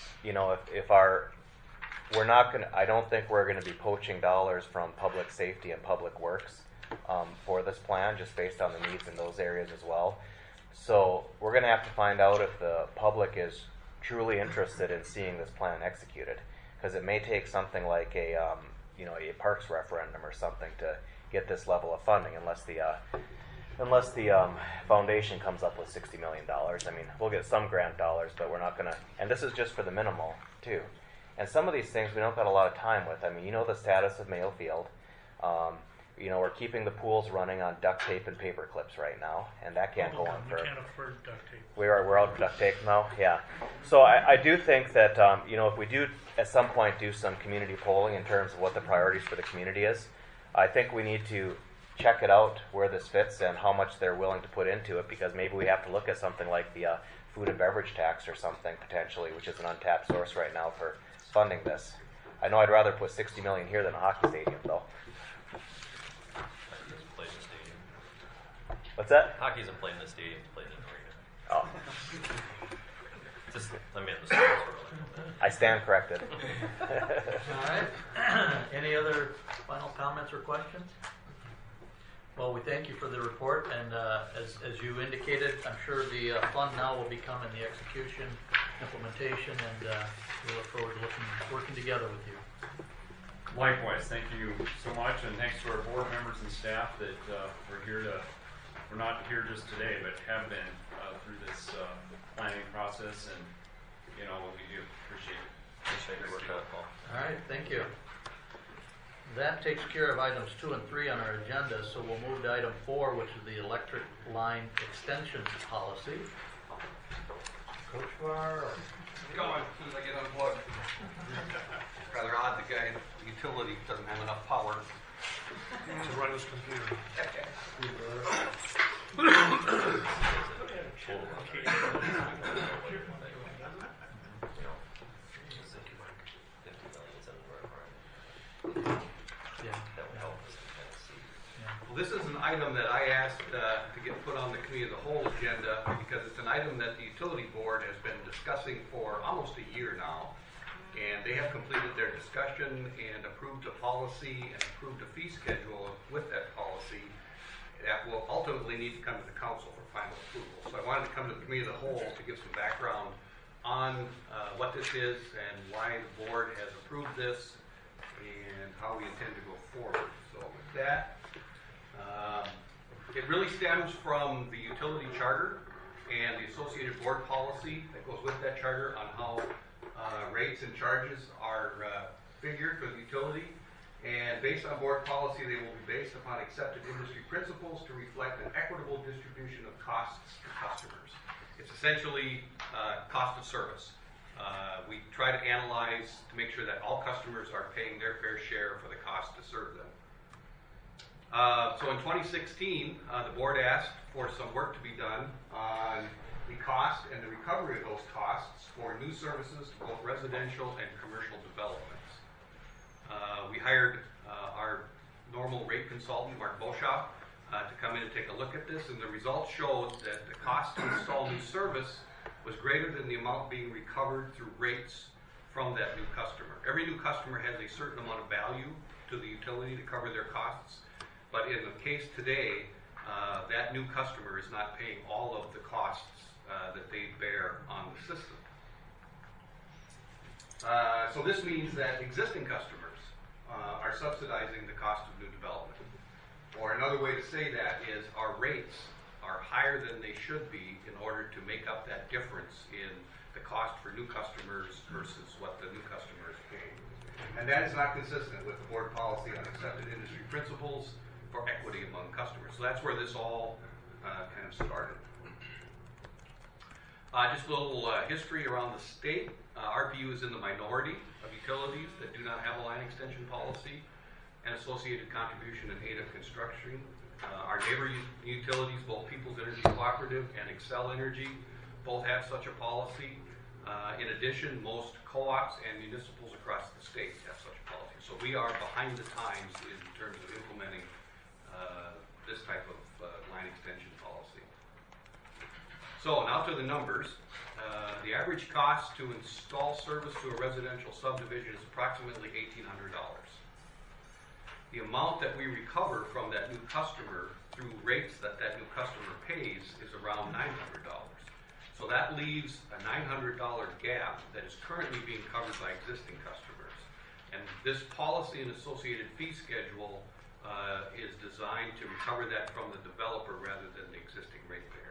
we're not going to, I don't think we're going to be poaching dollars from public safety and public works for this plan, just based on the needs in those areas as well. So we're going to have to find out if the public is truly interested in seeing this plan executed, because it may take something like a parks referendum or something to get this level of funding, unless the foundation comes up with $60 million. I mean, we'll get some grant dollars, but we're not going to, and this is just for the minimal too. And some of these things we don't got a lot of time with. I mean, the status of Mayo Field. We're keeping the pools running on duct tape and paper clips right now, and that can't go on for. We can't afford duct tape. We're out of duct tape now, yeah. So I do think that if we do at some point do some community polling in terms of what the priorities for the community is, I think we need to check it out where this fits and how much they're willing to put into it, because maybe we have to look at something like the food and beverage tax or something potentially, which is an untapped source right now for funding this. I know I'd rather put $60 million here than a hockey stadium, though. What's that? Hockey isn't played in the stadium, it's played in an arena. Oh, Just, I mean, the sports world. I stand corrected. All right. Any other final comments or questions? Well, we thank you for the report, and as you indicated, I'm sure the fund now will become in the execution, implementation, and we look forward to working together with you. Likewise, thank you so much, and thanks to our board members and staff that we're not here just today, but have been through this planning process, and we do appreciate it. Appreciate your work on it, Paul. All right, thank you. That takes care of items 2 and 3 on our agenda, so we'll move to item 4, which is the electric line extensions policy. Coach Farr? Going as soon as I get unplugged. It's rather odd the guy, the utility doesn't have enough power To run his computer. Well, this is an item that I asked to get put on the committee of the whole agenda because it's an item that the utility board has been discussing for almost a year now. And they have completed their discussion and approved a policy and approved a fee schedule with that policy that will ultimately need to come to the council for final approval. So I wanted to come to the committee of the whole to give some background on what this is and why the board has approved this and how we intend to go forward. So with that, it really stems from the utility charter and the associated board policy that goes with that charter on how rates and charges are figured for the utility. And based on board policy, they will be based upon accepted industry principles to reflect an equitable distribution of costs to customers. It's essentially cost of service. We try to analyze to make sure that all customers are paying their fair share for the cost to serve them. So in 2016, the board asked for some work to be done on the cost and the recovery of those costs for new services to both residential and commercial developments. We hired our normal rate consultant, Mark Boshoff, to come in and take a look at this, and the results showed that the cost to install new service was greater than the amount being recovered through rates from that new customer. Every new customer has a certain amount of value to the utility to cover their costs, but in the case today, that new customer is not paying all of the costs that they bear on the system. So this means that existing customers are subsidizing the cost of new development. Or another way to say that is our rates are higher than they should be in order to make up that difference in the cost for new customers versus what the new customer is paying. And that is not consistent with the board policy on accepted industry principles for equity among customers. So that's where this all kind of started. Just a little history around the state. RPU is in the minority of utilities that do not have a line extension policy and associated contribution and aid of construction. Our neighbor utilities, both People's Energy Cooperative and Excel Energy, both have such a policy. In addition, most co-ops and municipals across the state have such a policy. So we are behind the times in terms of implementing this type of line extension policy. So now to the numbers. The average cost to install service to a residential subdivision is approximately $1,800. The amount that we recover from that new customer through rates that new customer pays is around $900. So that leaves a $900 gap that is currently being covered by existing customers. And this policy and associated fee schedule is designed to recover that from the developer rather than the existing ratepayer.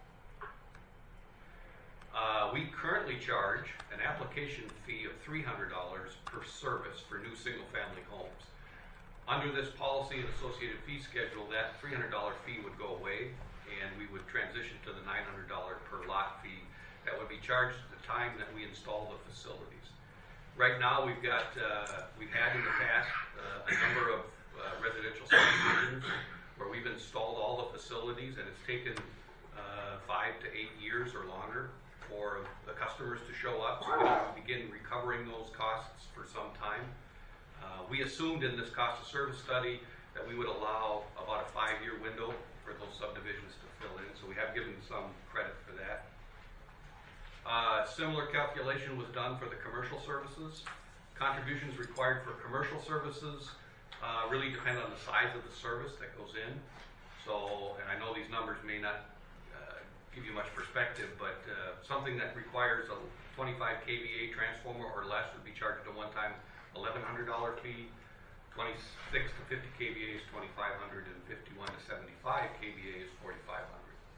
We currently charge an application fee of $300 per service for new single-family homes. Under this policy and associated fee schedule, that $300 fee would go away, and we would transition to the $900 per lot fee that would be charged at the time that we install the facilities. Right now, we've had in the past a number of residential subdivisions where we've installed all the facilities, and it's taken 5 to 8 years or longer for the customers to show up, so we have to begin recovering those costs for some time. We assumed in this cost of service study that we would allow about a 5-year window for those subdivisions to fill in, so we have given some credit for that. Similar calculation was done for the commercial services. Contributions required for commercial services really depend on the size of the service that goes in. So, and I know these numbers may not give you much perspective, but something that requires a 25 kVA transformer or less would be charged a one-time $1,100 fee. 26 to 50 kVA is $2,500, and 51 to 75 kVA is $4,500.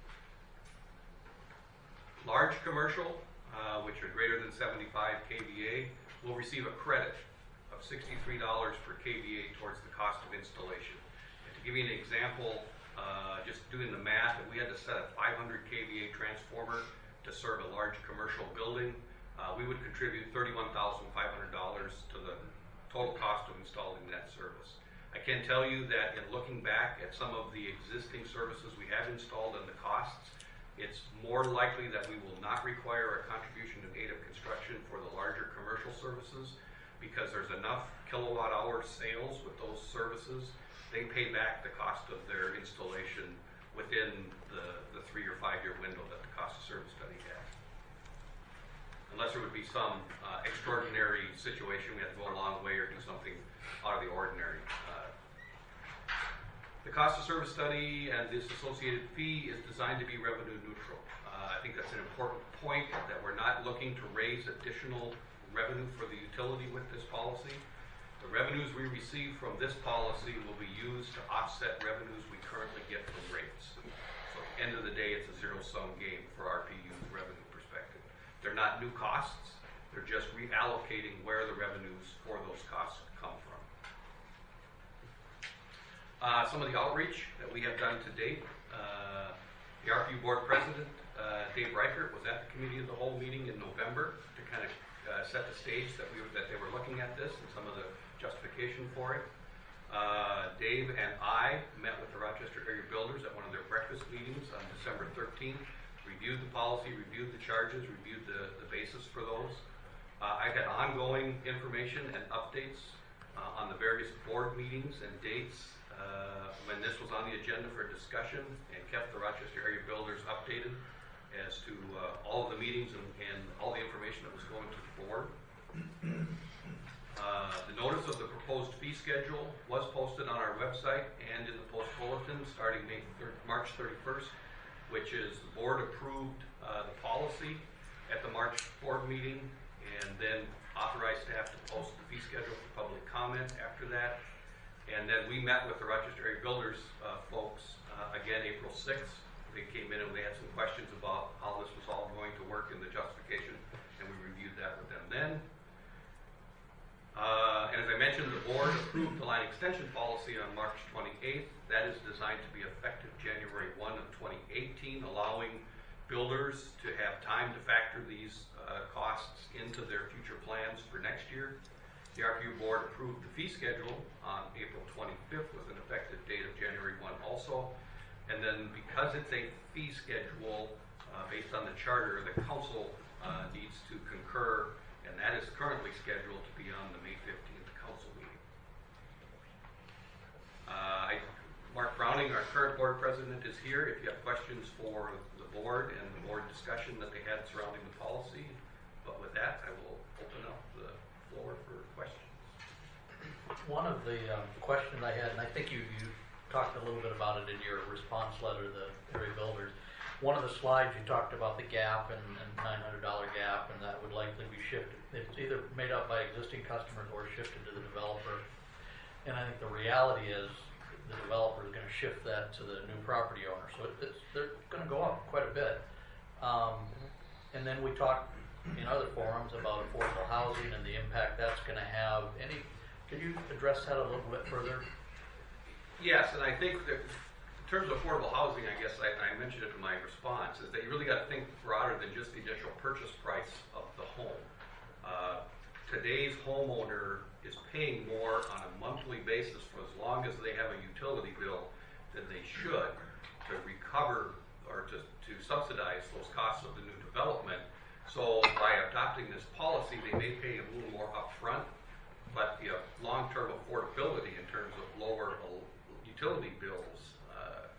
Large commercial, which are greater than 75 kVA, will receive a credit of $63 per kVA towards the cost of installation. And to give you an example, just doing the math, if we had to set a 500 kVA transformer to serve a large commercial building, we would contribute $31,500 to the total cost of installing that service. I can tell you that in looking back at some of the existing services we have installed and the costs, it's more likely that we will not require a contribution to aid of construction for the larger commercial services, because there's enough kilowatt hour sales with those services. They pay back the cost of their installation within the 3 or 5 year window that the cost of service study has. Unless there would be some extraordinary situation, we have to go a long way or do something out of the ordinary. The cost of service study and this associated fee is designed to be revenue neutral. I think that's an important point, that we're not looking to raise additional revenue for the utility with this policy. The revenues we receive from this policy will be used to offset revenues we currently get from rates. So at the end of the day, it's a zero-sum game for RPU's revenue perspective. They're not new costs, they're just reallocating where the revenues for those costs come from. Some of the outreach that we have done to date. The RPU board president, Dave Reichert, was at the committee of the whole meeting in November to kind of set the stage that they were looking at this and some of the justification for it. Dave and I met with the Rochester area builders at one of their breakfast meetings on December 13th, reviewed the policy, reviewed the charges, reviewed the basis for those. I've had ongoing information and updates on the various board meetings and dates when this was on the agenda for discussion, and kept the Rochester area builders updated as to all of the meetings and all the information that was going to the board. The notice of the proposed fee schedule was posted on our website and in the Post Bulletin starting March 31st, which is the board approved the policy at the March board meeting, and then authorized staff to post the fee schedule for public comment after that. And then we met with the Rochester area builders folks again April 6th. They came in and they had some questions about how this was all going to work in the justification, and we reviewed that with them then. And as I mentioned, the board approved the line extension policy on March 28th. That is designed to be effective January 1 of 2018, allowing builders to have time to factor these costs into their future plans for next year. The RPU board approved the fee schedule on April 25th with an effective date of January 1 also. And then because it's a fee schedule based on the charter, the council needs to concur, and that is currently scheduled to be on the May 15th council meeting. Mark Browning, our current board president, is here if you have questions for the board and the board discussion that they had surrounding the policy. But with that, I will open up the floor for questions. One of the questions I had, and I think you talked a little bit about it in your response letter to the area builders. One of the slides you talked about the gap and $900 gap, and that would likely be shifted. It's either made up by existing customers or shifted to the developer. And I think the reality is the developer is going to shift that to the new property owner. So they're going to go up quite a bit. And then we talked in other forums about affordable housing and the impact that's going to have. Could you address that a little bit further? Yes, and I think that in terms of affordable housing, I guess I mentioned it in my response, is that you really got to think broader than just the initial purchase price of the home. Today's homeowner is paying more on a monthly basis for as long as they have a utility bill than they should to recover or to subsidize those costs of the new development. So by adopting this policy, they may pay a little more upfront, but the long-term affordability in terms of lower utility bills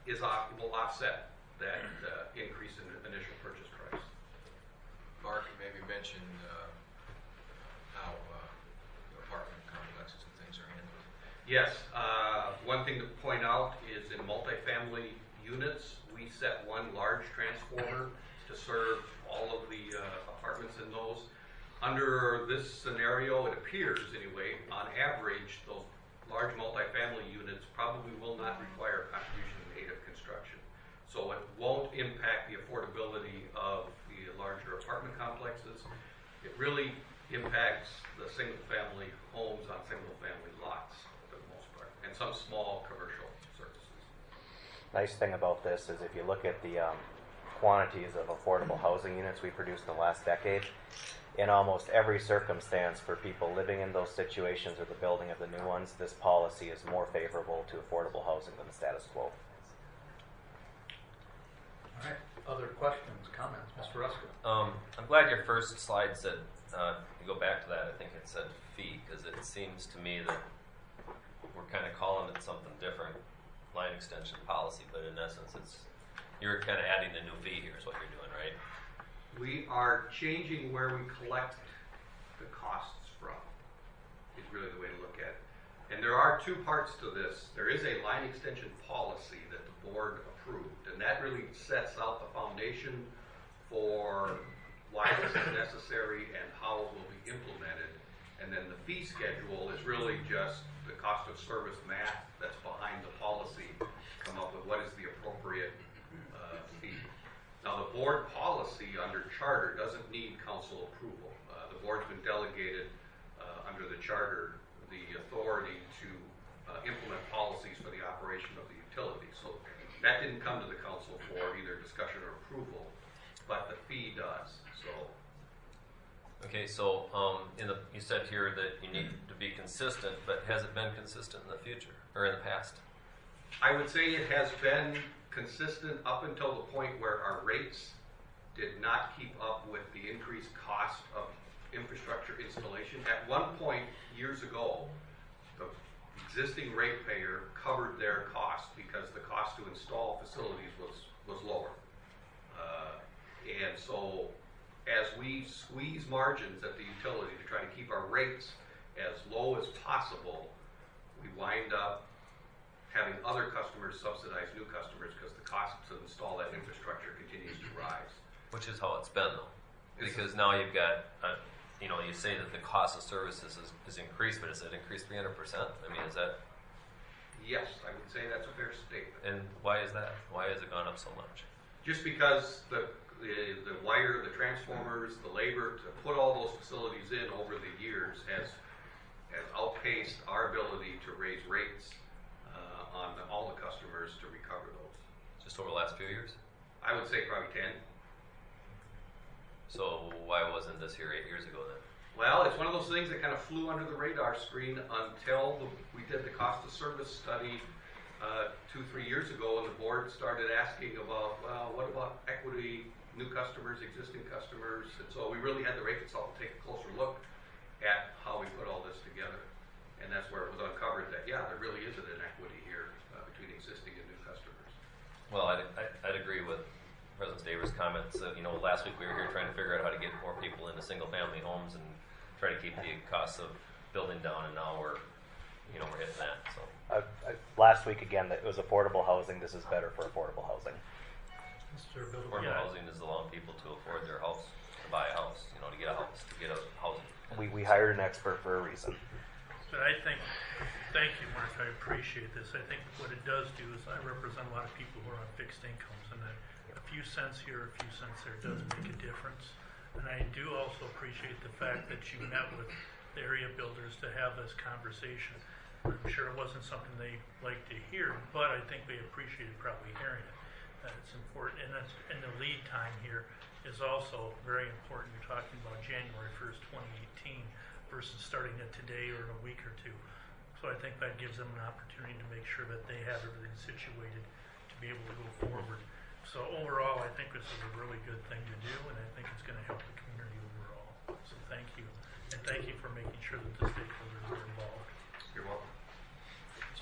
will offset that increase in the initial purchase price. Mark, maybe mention how apartment complexes and things are handled. Yes, one thing to point out is in multifamily units, we set one large transformer to serve all of the apartments in those. Under this scenario, it appears anyway, on average, those large multifamily units probably will not require contribution in aid of construction. So it won't impact the affordability of the larger apartment complexes. It really impacts the single-family homes on single-family lots for the most part, and some small commercial services. Nice thing about this is if you look at the quantities of affordable housing units we produced in the last decade, in almost every circumstance for people living in those situations or the building of the new ones, this policy is more favorable to affordable housing than the status quo. All right. Other questions, comments? Mr. Ruska? I'm glad your first slide said, you go back to that, I think it said fee, because it seems to me that we're kind of calling it something different, line extension policy, but in essence you're kind of adding a new fee here is what you're doing, right? We are changing where we collect the costs from, is really the way to look at it. And there are two parts to this. There is a line extension policy that the board approved, and that really sets out the foundation for why this is necessary and how it will be implemented. And then the fee schedule is really just the cost of service math that's behind the policy to come up with what is the appropriate fee. Now, the board policy under charter doesn't need council approval. The board's been delegated under the charter the authority to implement policies for the operation of the utility. So that didn't come to the council for either discussion or approval, but the fee does. So. Okay, so you said here that you need to be consistent, but has it been consistent in the future or in the past? I would say it has been consistent up until the point where our rates did not keep up with the increased cost of infrastructure installation. At one point years ago, the existing ratepayer covered their cost because the cost to install facilities was lower. And so as we squeeze margins at the utility to try to keep our rates as low as possible, we wind up having other customers subsidize new customers because the cost to install that infrastructure continues to rise. Which is how it's been, though. Because now you've got, you say that the cost of services is increased, but is it increased 300%? I mean, is that? Yes, I would say that's a fair statement. And why is that? Why has it gone up so much? Just because the wire, the transformers, the labor to put all those facilities in over the years has outpaced our ability to raise rates on all the customers to recover those. Just over the last few years? I would say probably 10. So why wasn't this here 8 years ago then? Well, it's one of those things that kind of flew under the radar screen until we did the cost of service study 2-3 years ago, and the board started asking about, well, what about equity, new customers, existing customers, and so we really had the rate consultant take a closer look at how we put all this together. And that's where it was uncovered that, yeah, there really is an inequity here between existing and new customers. Well, I'd agree with President Staver's comments. Last week we were here trying to figure out how to get more people into single-family homes and try to keep the costs of building down, and now we're hitting that. So Last week, again, it was affordable housing. This is better for affordable housing. Affordable housing is allowing people to afford their house, to buy a house, to get a house, to get a housing. We hired an expert for a reason. But I think, thank you, Mark, I appreciate this. I think what it does do is I represent a lot of people who are on fixed incomes, and a few cents here, a few cents there does make a difference. And I do also appreciate the fact that you met with the area builders to have this conversation. I'm sure it wasn't something they like to hear, but I think they appreciated probably hearing it. It's important, and the lead time here is also very important. You're talking about January 1st, 2018 versus starting it today or in a week or two. So I think that gives them an opportunity to make sure that they have everything situated to be able to go forward. So overall, I think this is a really good thing to do, and I think it's going to help the community overall. So thank you. And thank you for making sure that the stakeholders are involved. You're welcome. Mr.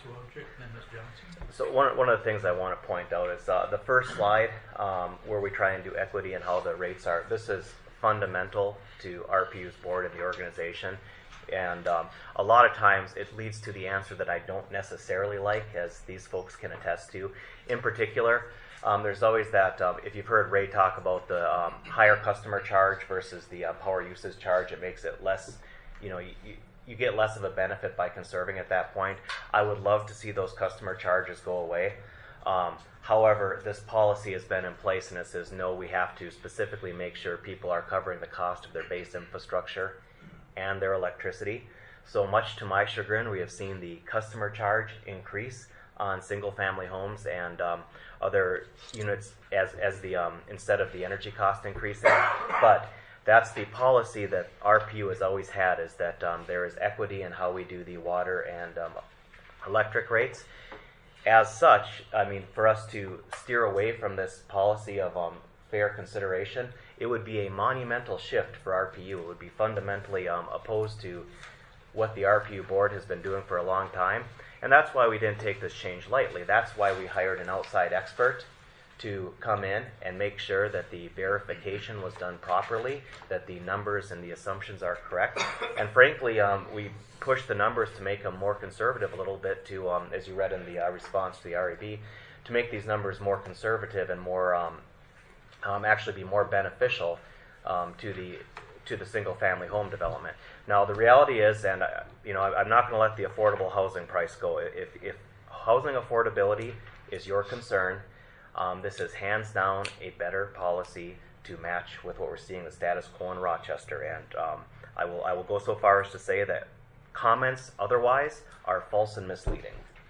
Wojcik, and then Ms. Johnson. So one of the things I want to point out is the first slide where we try and do equity and how the rates are. This is fundamental to RPU's board and the organization. And a lot of times it leads to the answer that I don't necessarily like, as these folks can attest to. In particular, there's always that, if you've heard Ray talk about the higher customer charge versus the power usage charge, it makes it less, you get less of a benefit by conserving at that point. I would love to see those customer charges go away. However, this policy has been in place and it says, no, we have to specifically make sure people are covering the cost of their base infrastructure and their electricity. So much to my chagrin, we have seen the customer charge increase on single-family homes and other units as the instead of the energy cost increasing. But that's the policy that RPU has always had, is that there is equity in how we do the water and electric rates. As such, I mean, for us to steer away from this policy of fair consideration, it would be a monumental shift for RPU. It would be fundamentally opposed to what the RPU board has been doing for a long time. And that's why we didn't take this change lightly. That's why we hired an outside expert to come in and make sure that the verification was done properly, that the numbers and the assumptions are correct. And frankly, we pushed the numbers to make them more conservative a little bit to, as you read in the response to the REB, to make these numbers more conservative and more actually be more beneficial to the single-family home development. Now, the reality is, and I'm not going to let the affordable housing price go. If housing affordability is your concern, this is hands down a better policy to match with what we're seeing the status quo in Rochester. And I will go so far as to say that comments otherwise are false and misleading.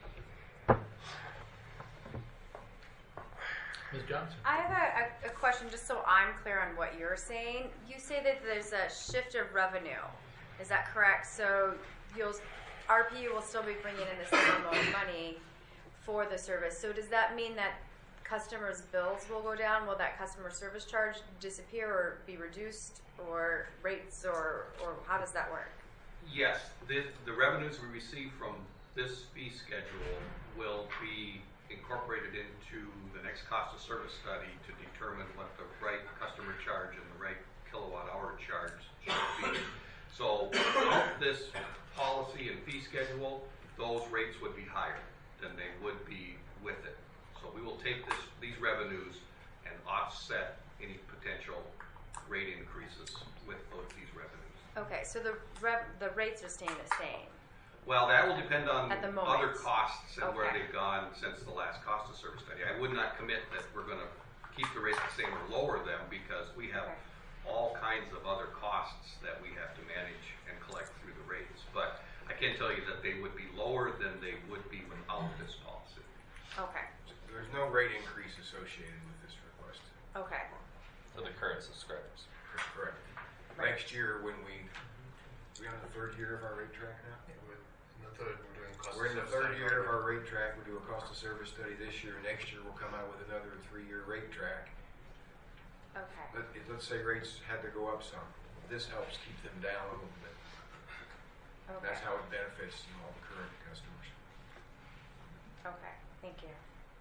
Ms. Johnson. I have a question just so I'm clear on what you're saying. You say that there's a shift of revenue. Is that correct? So RPU will still be bringing in the same amount of money for the service. So does that mean that customers' bills will go down? Will that customer service charge disappear or be reduced, or rates, or how does that work? Yes, the revenues we receive from this fee schedule will be incorporated into the next cost of service study to determine what the right customer charge and the right kilowatt hour charge should be. So without this policy and fee schedule, those rates would be higher than they would be with it. So we will take these revenues and offset any potential rate increases with these revenues. Okay, so the rates are staying the same. Well, that will depend on At the moment. other costs and where Okay. they've gone since the last cost of service study. I would not commit that we're going to keep the rates the same or lower them, because we have all kinds of other costs that we have to manage and collect through the rates. But I can tell you that they would be lower than they would be without this policy. Okay. There's no rate increase associated with this request. Okay. For the current subscribers. That's correct. Right. Next year, when we on the third year of our rate track now? We're in the third year of our rate track. We do a cost of service study this year. Next year, we'll come out with another 3-year rate track. Okay. Let's say rates had to go up some. This helps keep them down a little bit. Okay. That's how it benefits all the current customers. Okay. Thank you.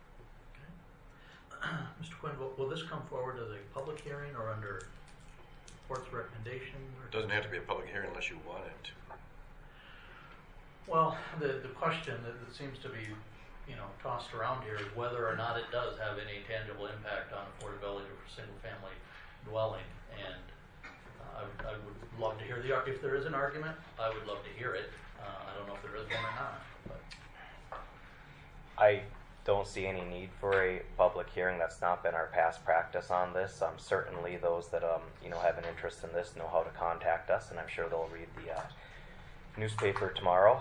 Mr. Quinn, will this come forward as a public hearing or under board's recommendation? It doesn't have to be a public hearing unless you want it to. Well, the question that seems to be, tossed around here is whether or not it does have any tangible impact on affordability for single-family dwelling. And I would love to hear if there is an argument, I would love to hear it. I don't know if there is one or not. But. I don't see any need for a public hearing. That's not been our past practice on this. Certainly those that have an interest in this know how to contact us, and I'm sure they'll read the newspaper tomorrow.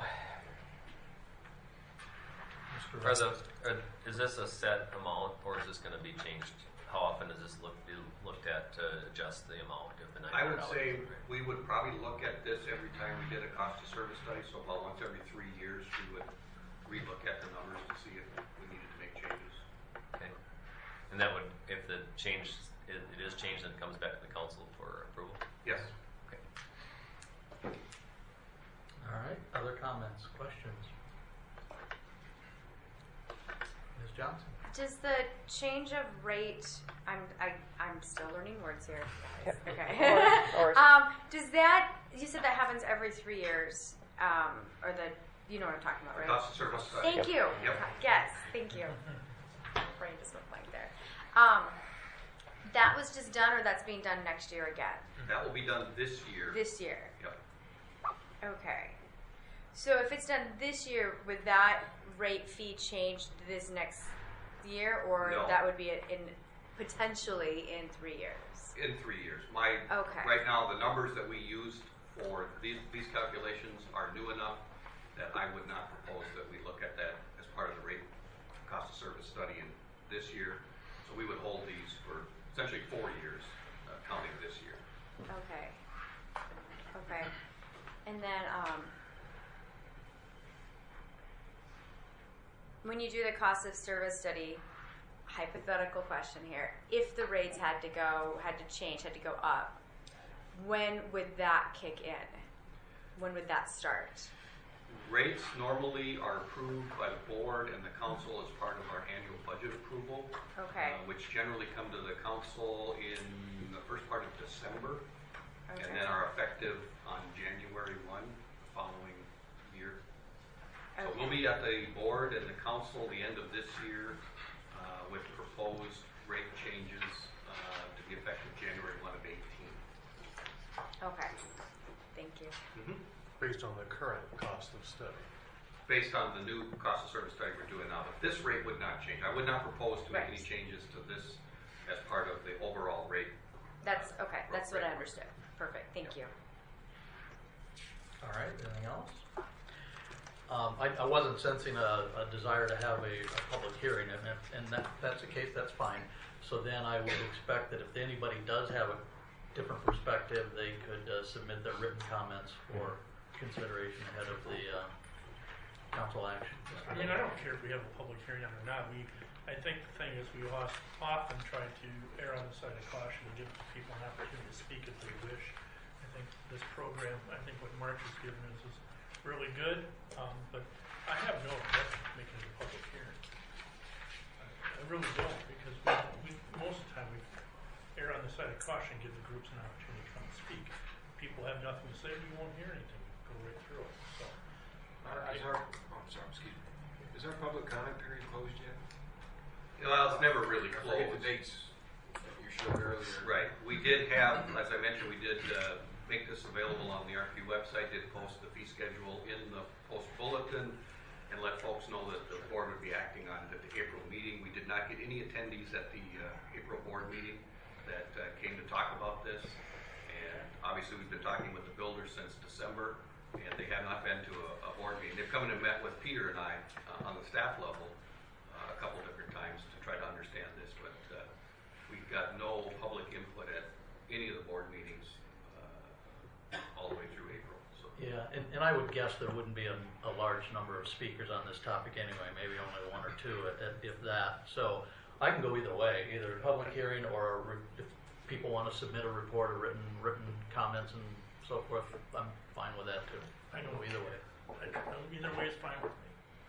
Is this a set amount, or is this going to be changed? How often is this looked at to adjust the amount of the $900? I would say we would probably look at this every time we did a cost of service study. So about once every 3 years, we would relook at the numbers to see if we needed to make changes. Okay. And that would, if the change it is changed, then it comes back to the council for approval? Yes. Okay. All right. Other comments, questions? Johnson. Does the change of rate? I'm still learning words here. Guys. Yep. Okay. Or- Does that? You said that happens every 3 years, or you know what I'm talking about, right? Cost of service study. Thank you. Yep. Yes, thank you. Brain just went blank there. That was just done, or that's being done next year again? That will be done this year. This year. Yep. Okay. So if it's done this year, would that rate fee change this next year, or No. that would be potentially in 3 years? In 3 years. Okay. Right now, the numbers that we used for these calculations are new enough that I would not propose that we look at that as part of the rate cost of service study in this year. So we would hold these for essentially 4 years, counting this year. Okay. Okay. And then, when you do the cost of service study, hypothetical question here, if the rates had to change, had to go up, when would that kick in? When would that start? Rates normally are approved by the board and the council as part of our annual budget approval. Okay. Which generally come to the council in the first part of December. Okay. And then are effective on January 1 the following year. So we'll be at the board and the council the end of this year with proposed rate changes to be effective January 1 of 18. Okay. Thank you. Based on the current cost of study. Based on the new cost of service study we're doing now, but this rate would not change. I would not propose to make Right. any changes to this as part of the overall rate. That's okay. That's what I understood. Perfect. Thank you. All right, anything else? I wasn't sensing a desire to have a public hearing, and that's the case, that's fine. So then I would expect that if anybody does have a different perspective, they could submit their written comments for consideration ahead of the council action. I mean, I don't care if we have a public hearing on it or not. I think the thing is we often try to err on the side of caution and give people an opportunity to speak if they wish. I think this program, what Mark has given us is really good, but I have no objection to making it a public hearing. I really don't, because we most of the time we err on the side of caution, give the groups an opportunity to come and speak. If people have nothing to say, we won't hear anything. Go right through it. So, Is our public comment period closed yet? Well, it's never really I forget closed. the dates that you showed earlier. Right. We did have, as I mentioned, we did make this available on the RP website, did post the fee schedule in the post bulletin, and let folks know that the board would be acting on it at the April meeting. We did not get any attendees at the April board meeting that came to talk about this. And obviously, we've been talking with the builders since December, and they have not been to a board meeting. They've come in and met with Peter and I on the staff level a couple different times to try to understand this, but we've got no public input at any of the board meetings all the way through April. So. Yeah, and I would guess there wouldn't be a large number of speakers on this topic anyway, maybe only one or two, if that. So I can go either way, either a public hearing or if people want to submit a report or written comments and so forth, I'm fine with that too. I can go either way. either way is fine with me.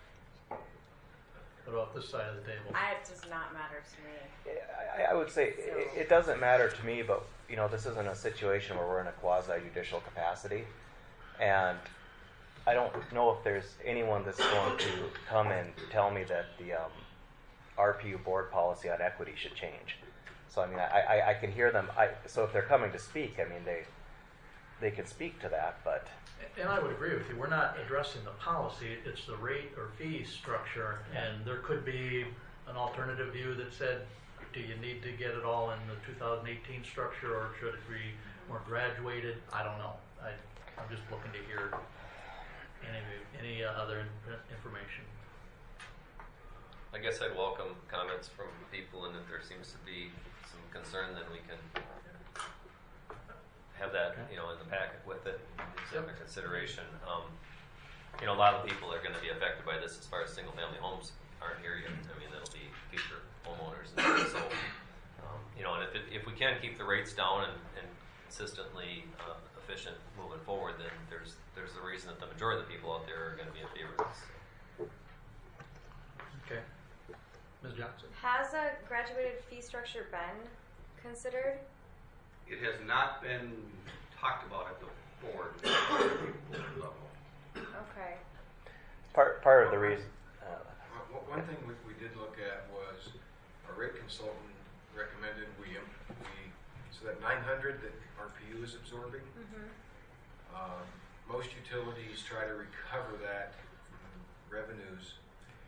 What about this side of the table? It does not matter to me. I would say it doesn't matter to me, but this isn't a situation where we're in a quasi-judicial capacity, and I don't know if there's anyone that's going to come and tell me that the RPU board policy on equity should change. So I mean, I can hear them. So if they're coming to speak, I mean, they can speak to that, but. And I would agree with you. We're not addressing the policy. It's the rate or fee structure. And there could be an alternative view that said, do you need to get it all in the 2018 structure or should it be more graduated? I don't know. I'm just looking to hear any other information. I guess I'd welcome comments from people, and if there seems to be some concern, then we can have that, in the packet with it, under consideration. A lot of people are going to be affected by this as far as single-family homes aren't here yet. I mean, that'll be future homeowners. And so, and if we can keep the rates down and consistently efficient moving forward, then there's the reason that the majority of the people out there are going to be in favor of this. Okay. Ms. Johnson? Has a graduated fee structure been considered? It has not been talked about at the board level. Okay. Part of the reason. One thing we did look at was our rate consultant recommended we so that 900 that RPU is absorbing. Most utilities try to recover that revenues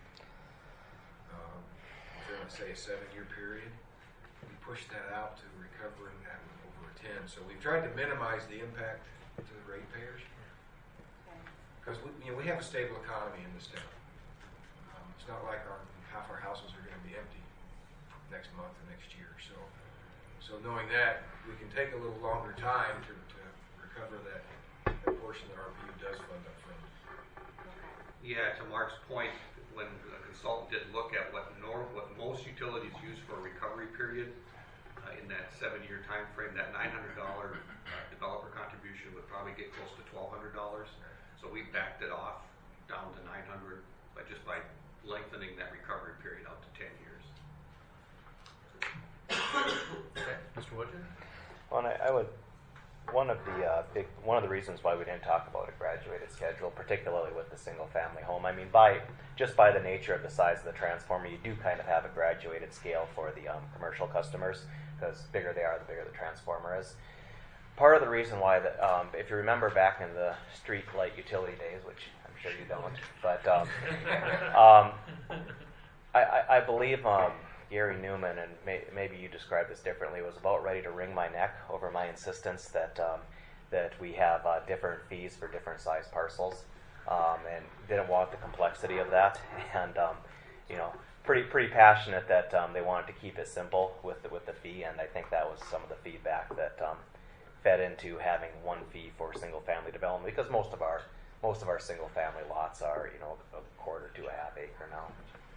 within, let's say, a 7-year period. We pushed that out to recovering that over 10. So we've tried to minimize the impact to the ratepayers because we have a stable economy in this town. It's not like half our houses are going to be empty next month or next year. So knowing that, we can take a little longer time to recover that portion that RPU does fund up front. Yeah, to Mark's point, when the consultant did look at what most utilities use for a recovery period in that 7-year time frame, that $900 developer contribution would probably get close to $1,200. So we backed it off down to $900 by lengthening that recovery period out to 10 years. Okay, Mr. Woodger? Well, I would. One of the reasons why we didn't talk about a graduated schedule, particularly with the single-family home. I mean, by the nature of the size of the transformer, you do kind of have a graduated scale for the commercial customers, because the bigger they are, the bigger the transformer is. Part of the reason why, if you remember back in the street light utility days, which I'm sure you don't, but I believe Gary Newman, and maybe you described this differently, was about ready to wring my neck over my insistence that we have different fees for different size parcels, and didn't want the complexity of that, and pretty passionate that they wanted to keep it simple with the fee, and I think that was some of the feedback that fed into having one fee for single family development, because most of our single family lots are a quarter to a half acre now.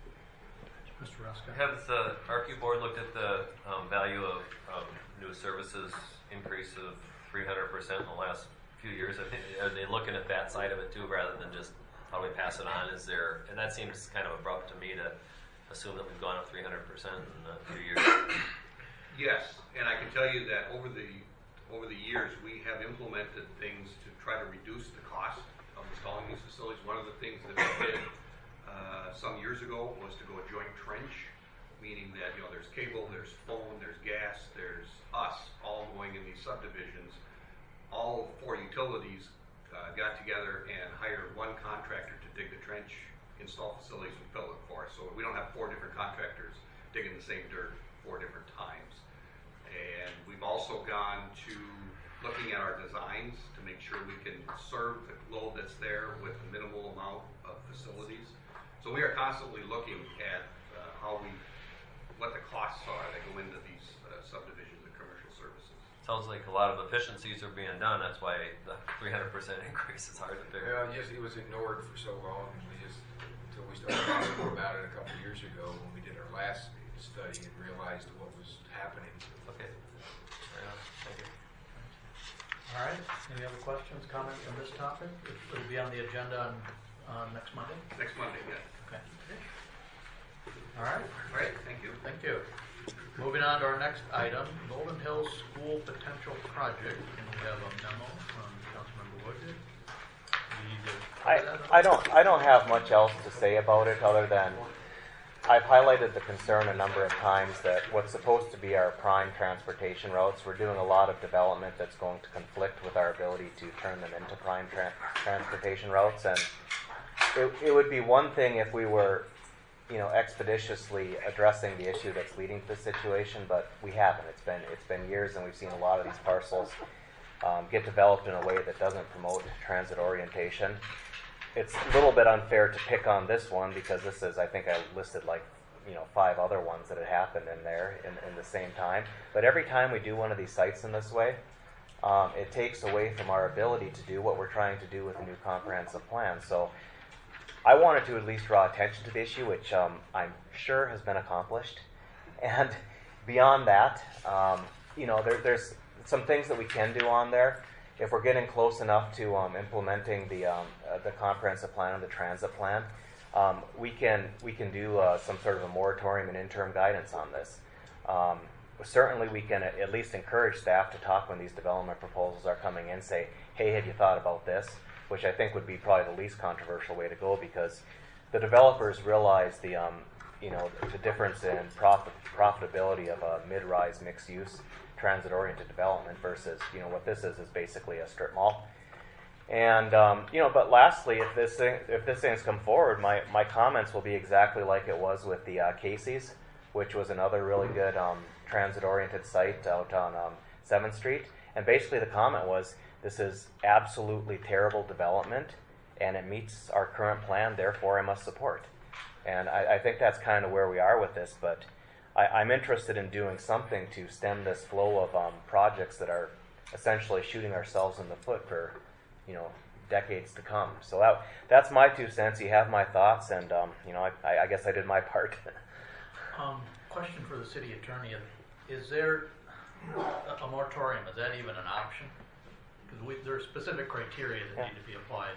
Mr. Ruska? Has the RQ board looked at the value of new services increase of 300% in the last few years? Are they looking at that side of it too, rather than just how do we pass it on? And that seems kind of abrupt to me to assume that we've gone up 300% in a few years. Yes, and I can tell you that over the years we have implemented things to try to reduce the cost of installing these facilities. One of the things that we did some years ago was to go a joint trench, meaning that there's cable, there's phone, there's gas, there's us all going in these subdivisions. All 4 utilities got together and hired one contractor to dig the trench, install facilities, and fill it for us. So we don't have 4 different contractors digging the same dirt 4 different times. And we've also gone to looking at our designs to make sure we can serve the load that's there with a minimal amount of facilities. So we are constantly looking at what the costs are that go into these subdivisions and commercial services. Sounds like a lot of efficiencies are being done. That's why the 300% increase is hard to figure. Well, yes, it was ignored for so long, until we started talking more about it a couple of years ago when we did our last study and realized what was happening. Okay. Thank you. All right. Any other questions, comments on this topic? It'll be on the agenda on next Monday? Next Monday, yeah. Okay. All right. Great, thank you. Thank you. Moving on to our next item, Golden Hills School Potential Project. And we have a memo from Councilmember Woodard. I don't have much else to say about it other than I've highlighted the concern a number of times that what's supposed to be our prime transportation routes, we're doing a lot of development that's going to conflict with our ability to turn them into prime transportation routes. And it would be one thing if we were, expeditiously addressing the issue that's leading to this situation, but we haven't. It's been years, and we've seen a lot of these parcels get developed in a way that doesn't promote transit orientation. It's a little bit unfair to pick on this one because this is, I think I listed 5 other ones that had happened in there in the same time. But every time we do one of these sites in this way, it takes away from our ability to do what we're trying to do with a new comprehensive plan. So I wanted to at least draw attention to the issue, which I'm sure has been accomplished. And beyond that, there's some things that we can do on there. If we're getting close enough to implementing the comprehensive plan and the transit plan, we can do some sort of a moratorium and interim guidance on this. Certainly, we can at least encourage staff to talk when these development proposals are coming in. Say, hey, have you thought about this? Which I think would be probably the least controversial way to go, because the developers realize the difference in profitability of a mid-rise mixed-use transit-oriented development versus what this is basically a strip mall. And but lastly, if this thing's come forward, my comments will be exactly like it was with the Casey's, which was another really good transit-oriented site out on 7th Street. And basically the comment was, this is absolutely terrible development, and it meets our current plan, therefore I must support. And I think that's kind of where we are with this, but I'm interested in doing something to stem this flow of projects that are essentially shooting ourselves in the foot for decades to come. So that's my 2 cents. You have my thoughts, and I guess I did my part. Question for the city attorney: is there a moratorium? Is that even an option? Because there are specific criteria that need to be applied.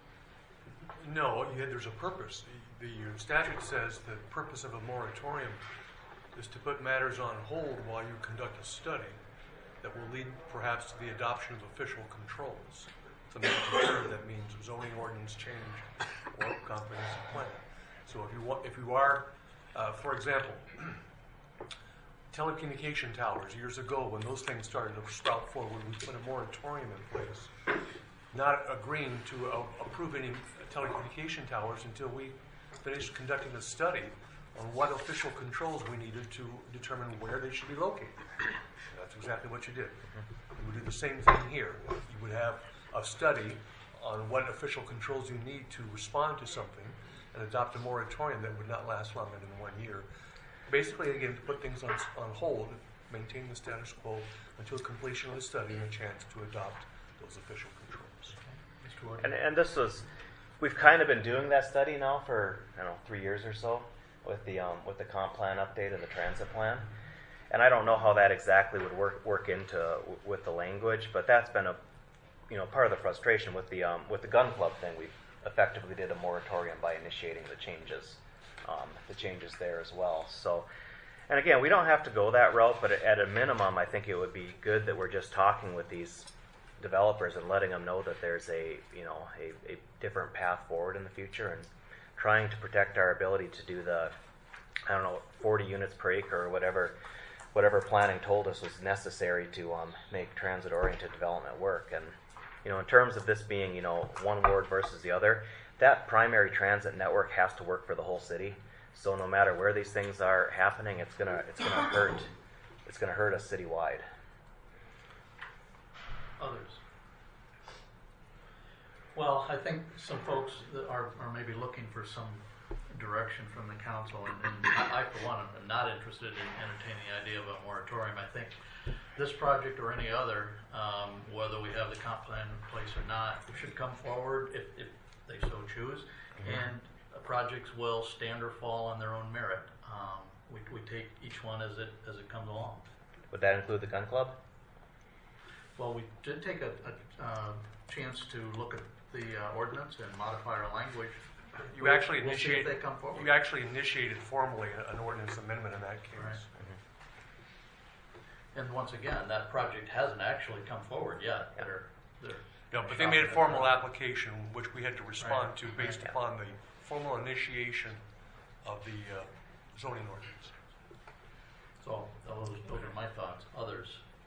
No, there's a purpose. The statute says the purpose of a moratorium is to put matters on hold while you conduct a study that will lead perhaps to the adoption of official controls. It's a magic term that means zoning ordinance change or comprehensive plan. So if you are, for example, telecommunication towers, years ago when those things started to sprout forward, we put a moratorium in place, not agreeing to approve any telecommunication towers until we finished conducting a study on what official controls we needed to determine where they should be located. That's exactly what you did. You would do the same thing here. You would have a study on what official controls you need to respond to something and adopt a moratorium that would not last longer than 1 year. Basically, again, to put things on hold, maintain the status quo until completion of the study and a chance to adopt those official controls. Mr. Ward? And this was, we've kind of been doing that study now for 3 years or so with the comp plan update and the transit plan. And I don't know how that exactly would work into with the language, but that's been a part of the frustration with the gun club thing. We effectively did a moratorium by initiating the changes there as well. So, and again, we don't have to go that route, but at a minimum, I think it would be good that we're just talking with these developers and letting them know that there's a different path forward in the future, and trying to protect our ability to do the 40 units per acre or whatever planning told us was necessary to make transit-oriented development work. And in terms of this being one ward versus the other, that primary transit network has to work for the whole city. So no matter where these things are happening, it's gonna hurt us citywide. Others? Well, I think some folks that are maybe looking for some direction from the council, and I for one am not interested in entertaining the idea of a moratorium. I think this project or any other, whether we have the comp plan in place or not, should come forward if they so choose, and projects will stand or fall on their own merit. We take each one as it comes along. Would that include the gun club? Well, we did take a chance to look at the ordinance and modify our language. You actually we'll see if they come forward. You actually initiated formally an ordinance amendment in that case. Right. And once again, that project hasn't actually come forward yet. Yeah, but they made a formal application, which we had to respond to based upon the formal initiation of the zoning ordinance. So those are my thoughts. Others?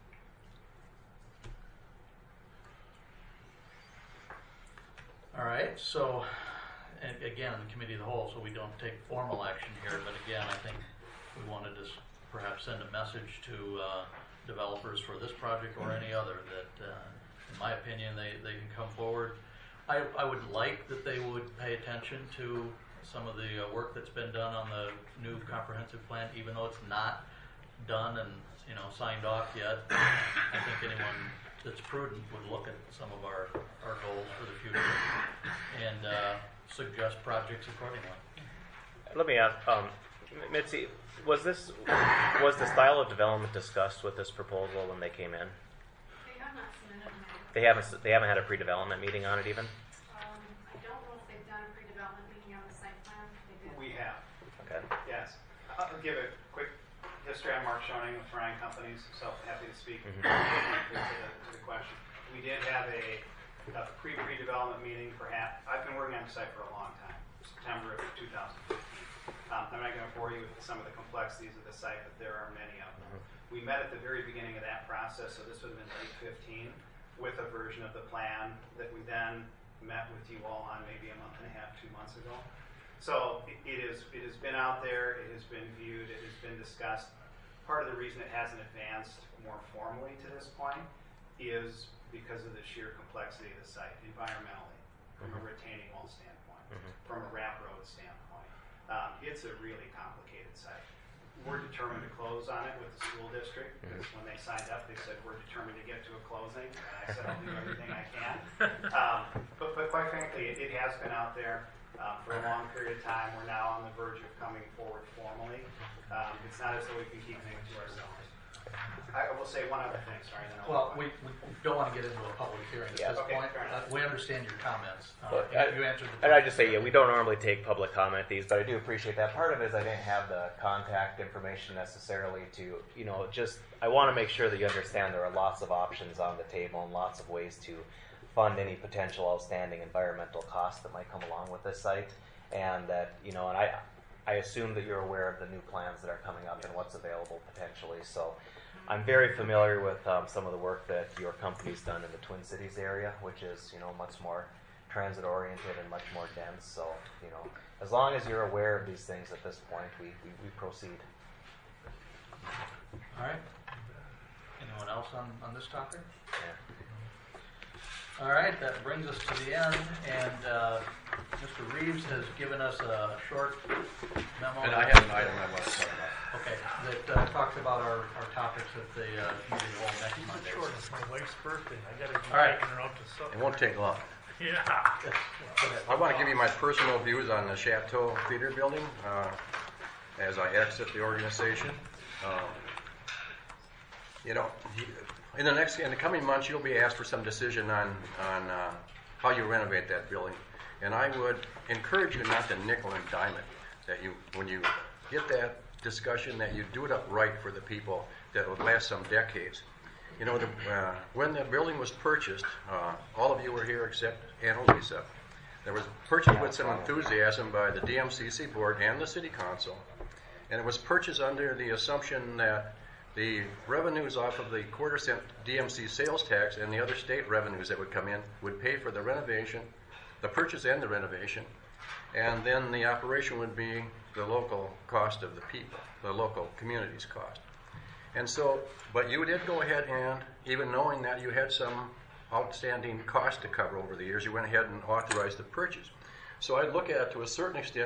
All right. So, and again, the committee of the whole, so we don't take formal action here. But again, I think we wanted to perhaps send a message to developers for this project or any other that, in my opinion, they can come forward. I would like that they would pay attention to some of the work that's been done on the new comprehensive plan, even though it's not done and signed off yet. I think anyone that's prudent would look at some of our goals for the future and suggest projects accordingly. Let me ask, Mitzi, was the style of development discussed with this proposal when they came in? They have not submitted an They haven't had a pre-development meeting on it even? I don't know if they've done a pre-development meeting on the site plan. I'll give a quick history. I'm Mark Schoening with Ryan Companies, so happy to speak to the question. We did have a pre-development meeting. I've been working on the site for a long time, September of 2015. I'm not going to bore you with some of the complexities of the site, but there are many of them. We met at the very beginning of that process, so this would have been late 15, with a version of the plan that we then met with you all on maybe a month and a half, 2 months ago. So it has been out there, it has been viewed, it has been discussed. Part of the reason it hasn't advanced more formally to this point is because of the sheer complexity of the site, environmentally, from a retaining wall standpoint, from a wrap road standpoint. It's a really complicated site. We're determined to close on it with the school district, because when they signed up, they said, we're determined to get to a closing, and I said, I'll do everything I can. But quite frankly, it has been out there for a long period of time. We're now on the verge of coming forward formally. It's not as though we can keep things to ourselves. I will say one other thing, sorry. Then Well, we don't want to get into a public hearing at this point. We understand your comments. You answered the And I just say, we don't normally take public comment these, but I do appreciate that. Part of it is I didn't have the contact information necessarily to, I want to make sure that you understand there are lots of options on the table and lots of ways to fund any potential outstanding environmental costs that might come along with this site. And that, and I assume that you're aware of the new plans that are coming up and what's available potentially. So I'm very familiar with some of the work that your company's done in the Twin Cities area, which is, much more transit oriented and much more dense. So, as long as you're aware of these things at this point, we proceed. All right. Anyone else on this topic? Yeah. All right, that brings us to the end, and Mr. Reeves has given us a short memo. And I have an item I want to talk about. Okay, that talks about our topics at the community hall next Monday. Sure, it's my wife's birthday. I got to be All right. taking her out to supper. It won't take long. Yeah. I want to give you my personal views on the Chateau Theater building as I exit the organization. In the coming months, you'll be asked for some decision on how you renovate that building, and I would encourage you not to nickel and dime it. That when you get that discussion, that you do it up right for the people that would last some decades. When the building was purchased, all of you were here except Annalisa. It was purchased with some enthusiasm by the DMCC board and the city council, and it was purchased under the assumption that the revenues off of the quarter-cent DMC sales tax and the other state revenues that would come in would pay for the renovation, the purchase and the renovation, and then the operation would be the local cost of the people, the local community's cost. And so, but you did go ahead and, even knowing that you had some outstanding cost to cover over the years, you went ahead and authorized the purchase. So I look at it to a certain extent,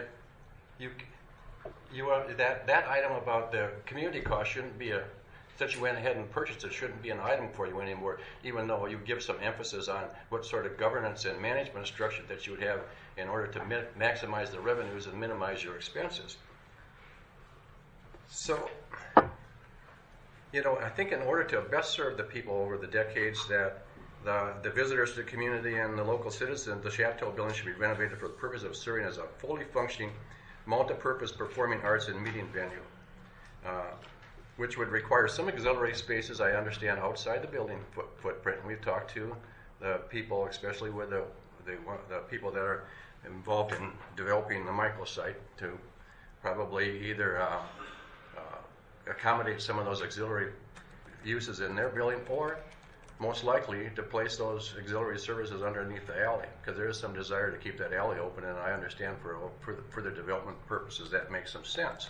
that item about the community cost shouldn't be since you went ahead and purchased it, shouldn't be an item for you anymore, even though you give some emphasis on what sort of governance and management structure that you would have in order to maximize the revenues and minimize your expenses. So, I think in order to best serve the people over the decades that the visitors to the community and the local citizens, the Chateau building should be renovated for the purpose of serving as a fully functioning, multi-purpose performing arts and meeting venue, which would require some auxiliary spaces, I understand, outside the building footprint. We've talked to the people, especially with the people that are involved in developing the microsite, to probably either accommodate some of those auxiliary uses in their building, or most likely to place those auxiliary services underneath the alley, because there is some desire to keep that alley open, and I understand for the development purposes that makes some sense.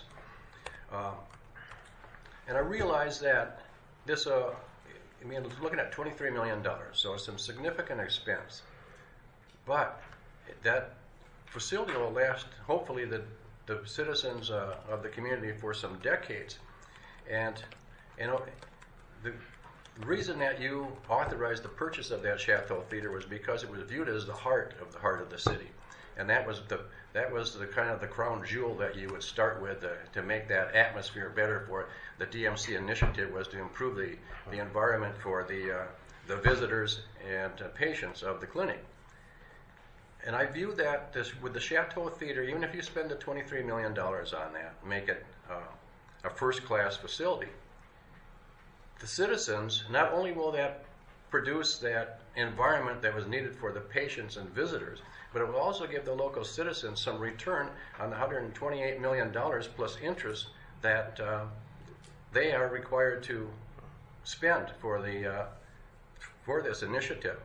And I realize that this, looking at $23 million, so it's some significant expense. But that facility will last, hopefully, the citizens of the community for some decades. And the reason that you authorized the purchase of that Chateau Theater was because it was viewed as the heart of the city, and that was the kind of the crown jewel that you would start with to make that atmosphere better for it. The DMC initiative was to improve the environment for the visitors and patients of the clinic. And I view that with the Chateau Theater, even if you spend the $23 million on that, make it a first-class facility. The citizens, not only will that produce that environment that was needed for the patients and visitors, but it will also give the local citizens some return on the $128 million plus interest that they are required to spend for this initiative.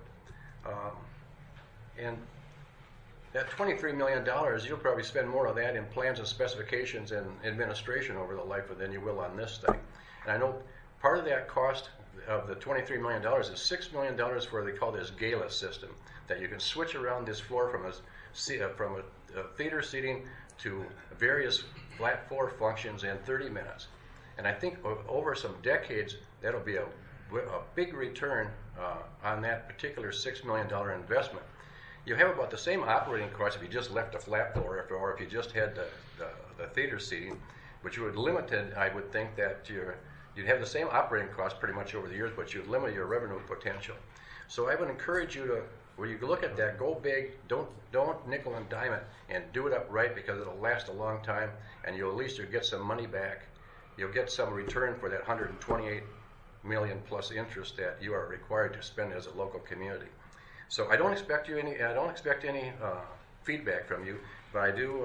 And that $23 million, you'll probably spend more of that in plans and specifications and administration over the life than you will on this thing. And I know part of that cost of the $23 million is $6 million for they call this gala system, that you can switch around this floor from a theater seating to various flat floor functions in 30 minutes. And I think over some decades, that'll be a big return on that particular $6 million investment. You have about the same operating costs if you just left a flat floor or if you just had the theater seating, but you would limit it, I would think that you'd have the same operating costs pretty much over the years, but you'd limit your revenue potential. So I would encourage you to, when you look at that, go big, don't nickel and dime it, and do it up right because it'll last a long time, and at least you'll get some money back. You'll get some return for that $128 million plus interest that you are required to spend as a local community. So I don't expect any feedback from you, but I do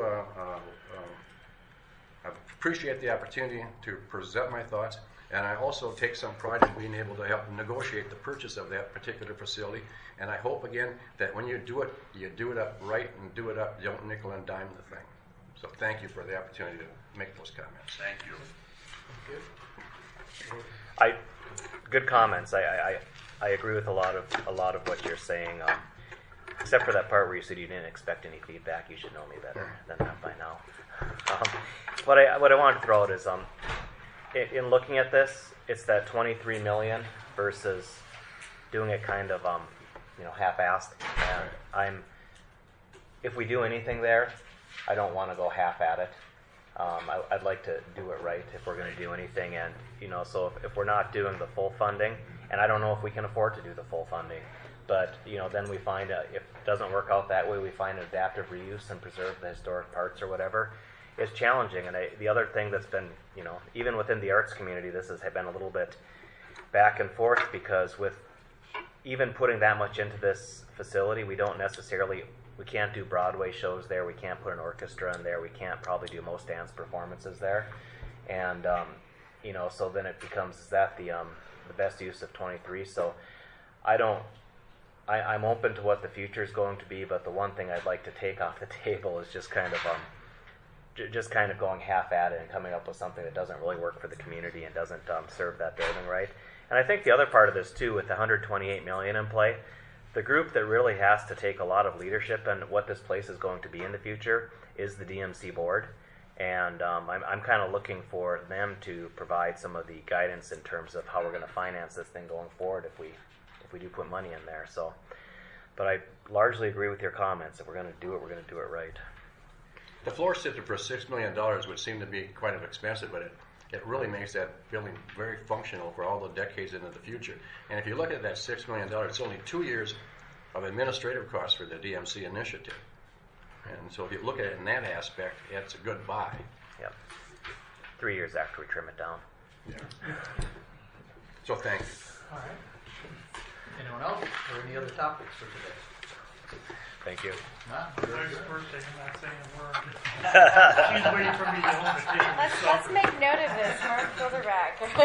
appreciate the opportunity to present my thoughts, and I also take some pride in being able to help negotiate the purchase of that particular facility. And I hope again that when you do it up right and do it up. You don't nickel and dime the thing. So thank you for the opportunity to make those comments. Thank you. Good comments. I agree with a lot of what you're saying, except for that part where you said you didn't expect any feedback. You should know me better than that by now. What I wanted to throw out is, in looking at this, it's that $23 million versus doing it kind of half-assed. And if we do anything there, I don't want to go half at it. I'd like to do it right if we're going to do anything, and so if we're not doing the full funding, and I don't know if we can afford to do the full funding, but then we find if it doesn't work out that way, we find an adaptive reuse and preserve the historic parts or whatever. It's challenging, and the other thing that's been even within the arts community, this has been a little bit back and forth because with even putting that much into this facility, we can't do Broadway shows there. We can't put an orchestra in there. We can't probably do most dance performances there. And, so then it becomes, is that the best use of 23? So I'm open to what the future is going to be, but the one thing I'd like to take off the table is just kind of going half at it and coming up with something that doesn't really work for the community and doesn't serve that building right. And I think the other part of this too, with the $128 million in play, the group that really has to take a lot of leadership in what this place is going to be in the future is the DMC board. And I'm kind of looking for them to provide some of the guidance in terms of how we're going to finance this thing going forward if we do put money in there. So, but I largely agree with your comments. If we're going to do it, we're going to do it right. The floor system for $6 million would seem to be quite expensive, but it really makes that building very functional for all the decades into the future. And if you look at that $6 million, it's only 2 years of administrative costs for the DMC initiative. And so if you look at it in that aspect, it's a good buy. Yep. 3 years after we trim it down. Yeah. So thank you. All right. Anyone else or any other topics for today? Thank you. Thanks for not saying a word. She's waiting for me to own the table. Let's make note of this. Mark Bilderback.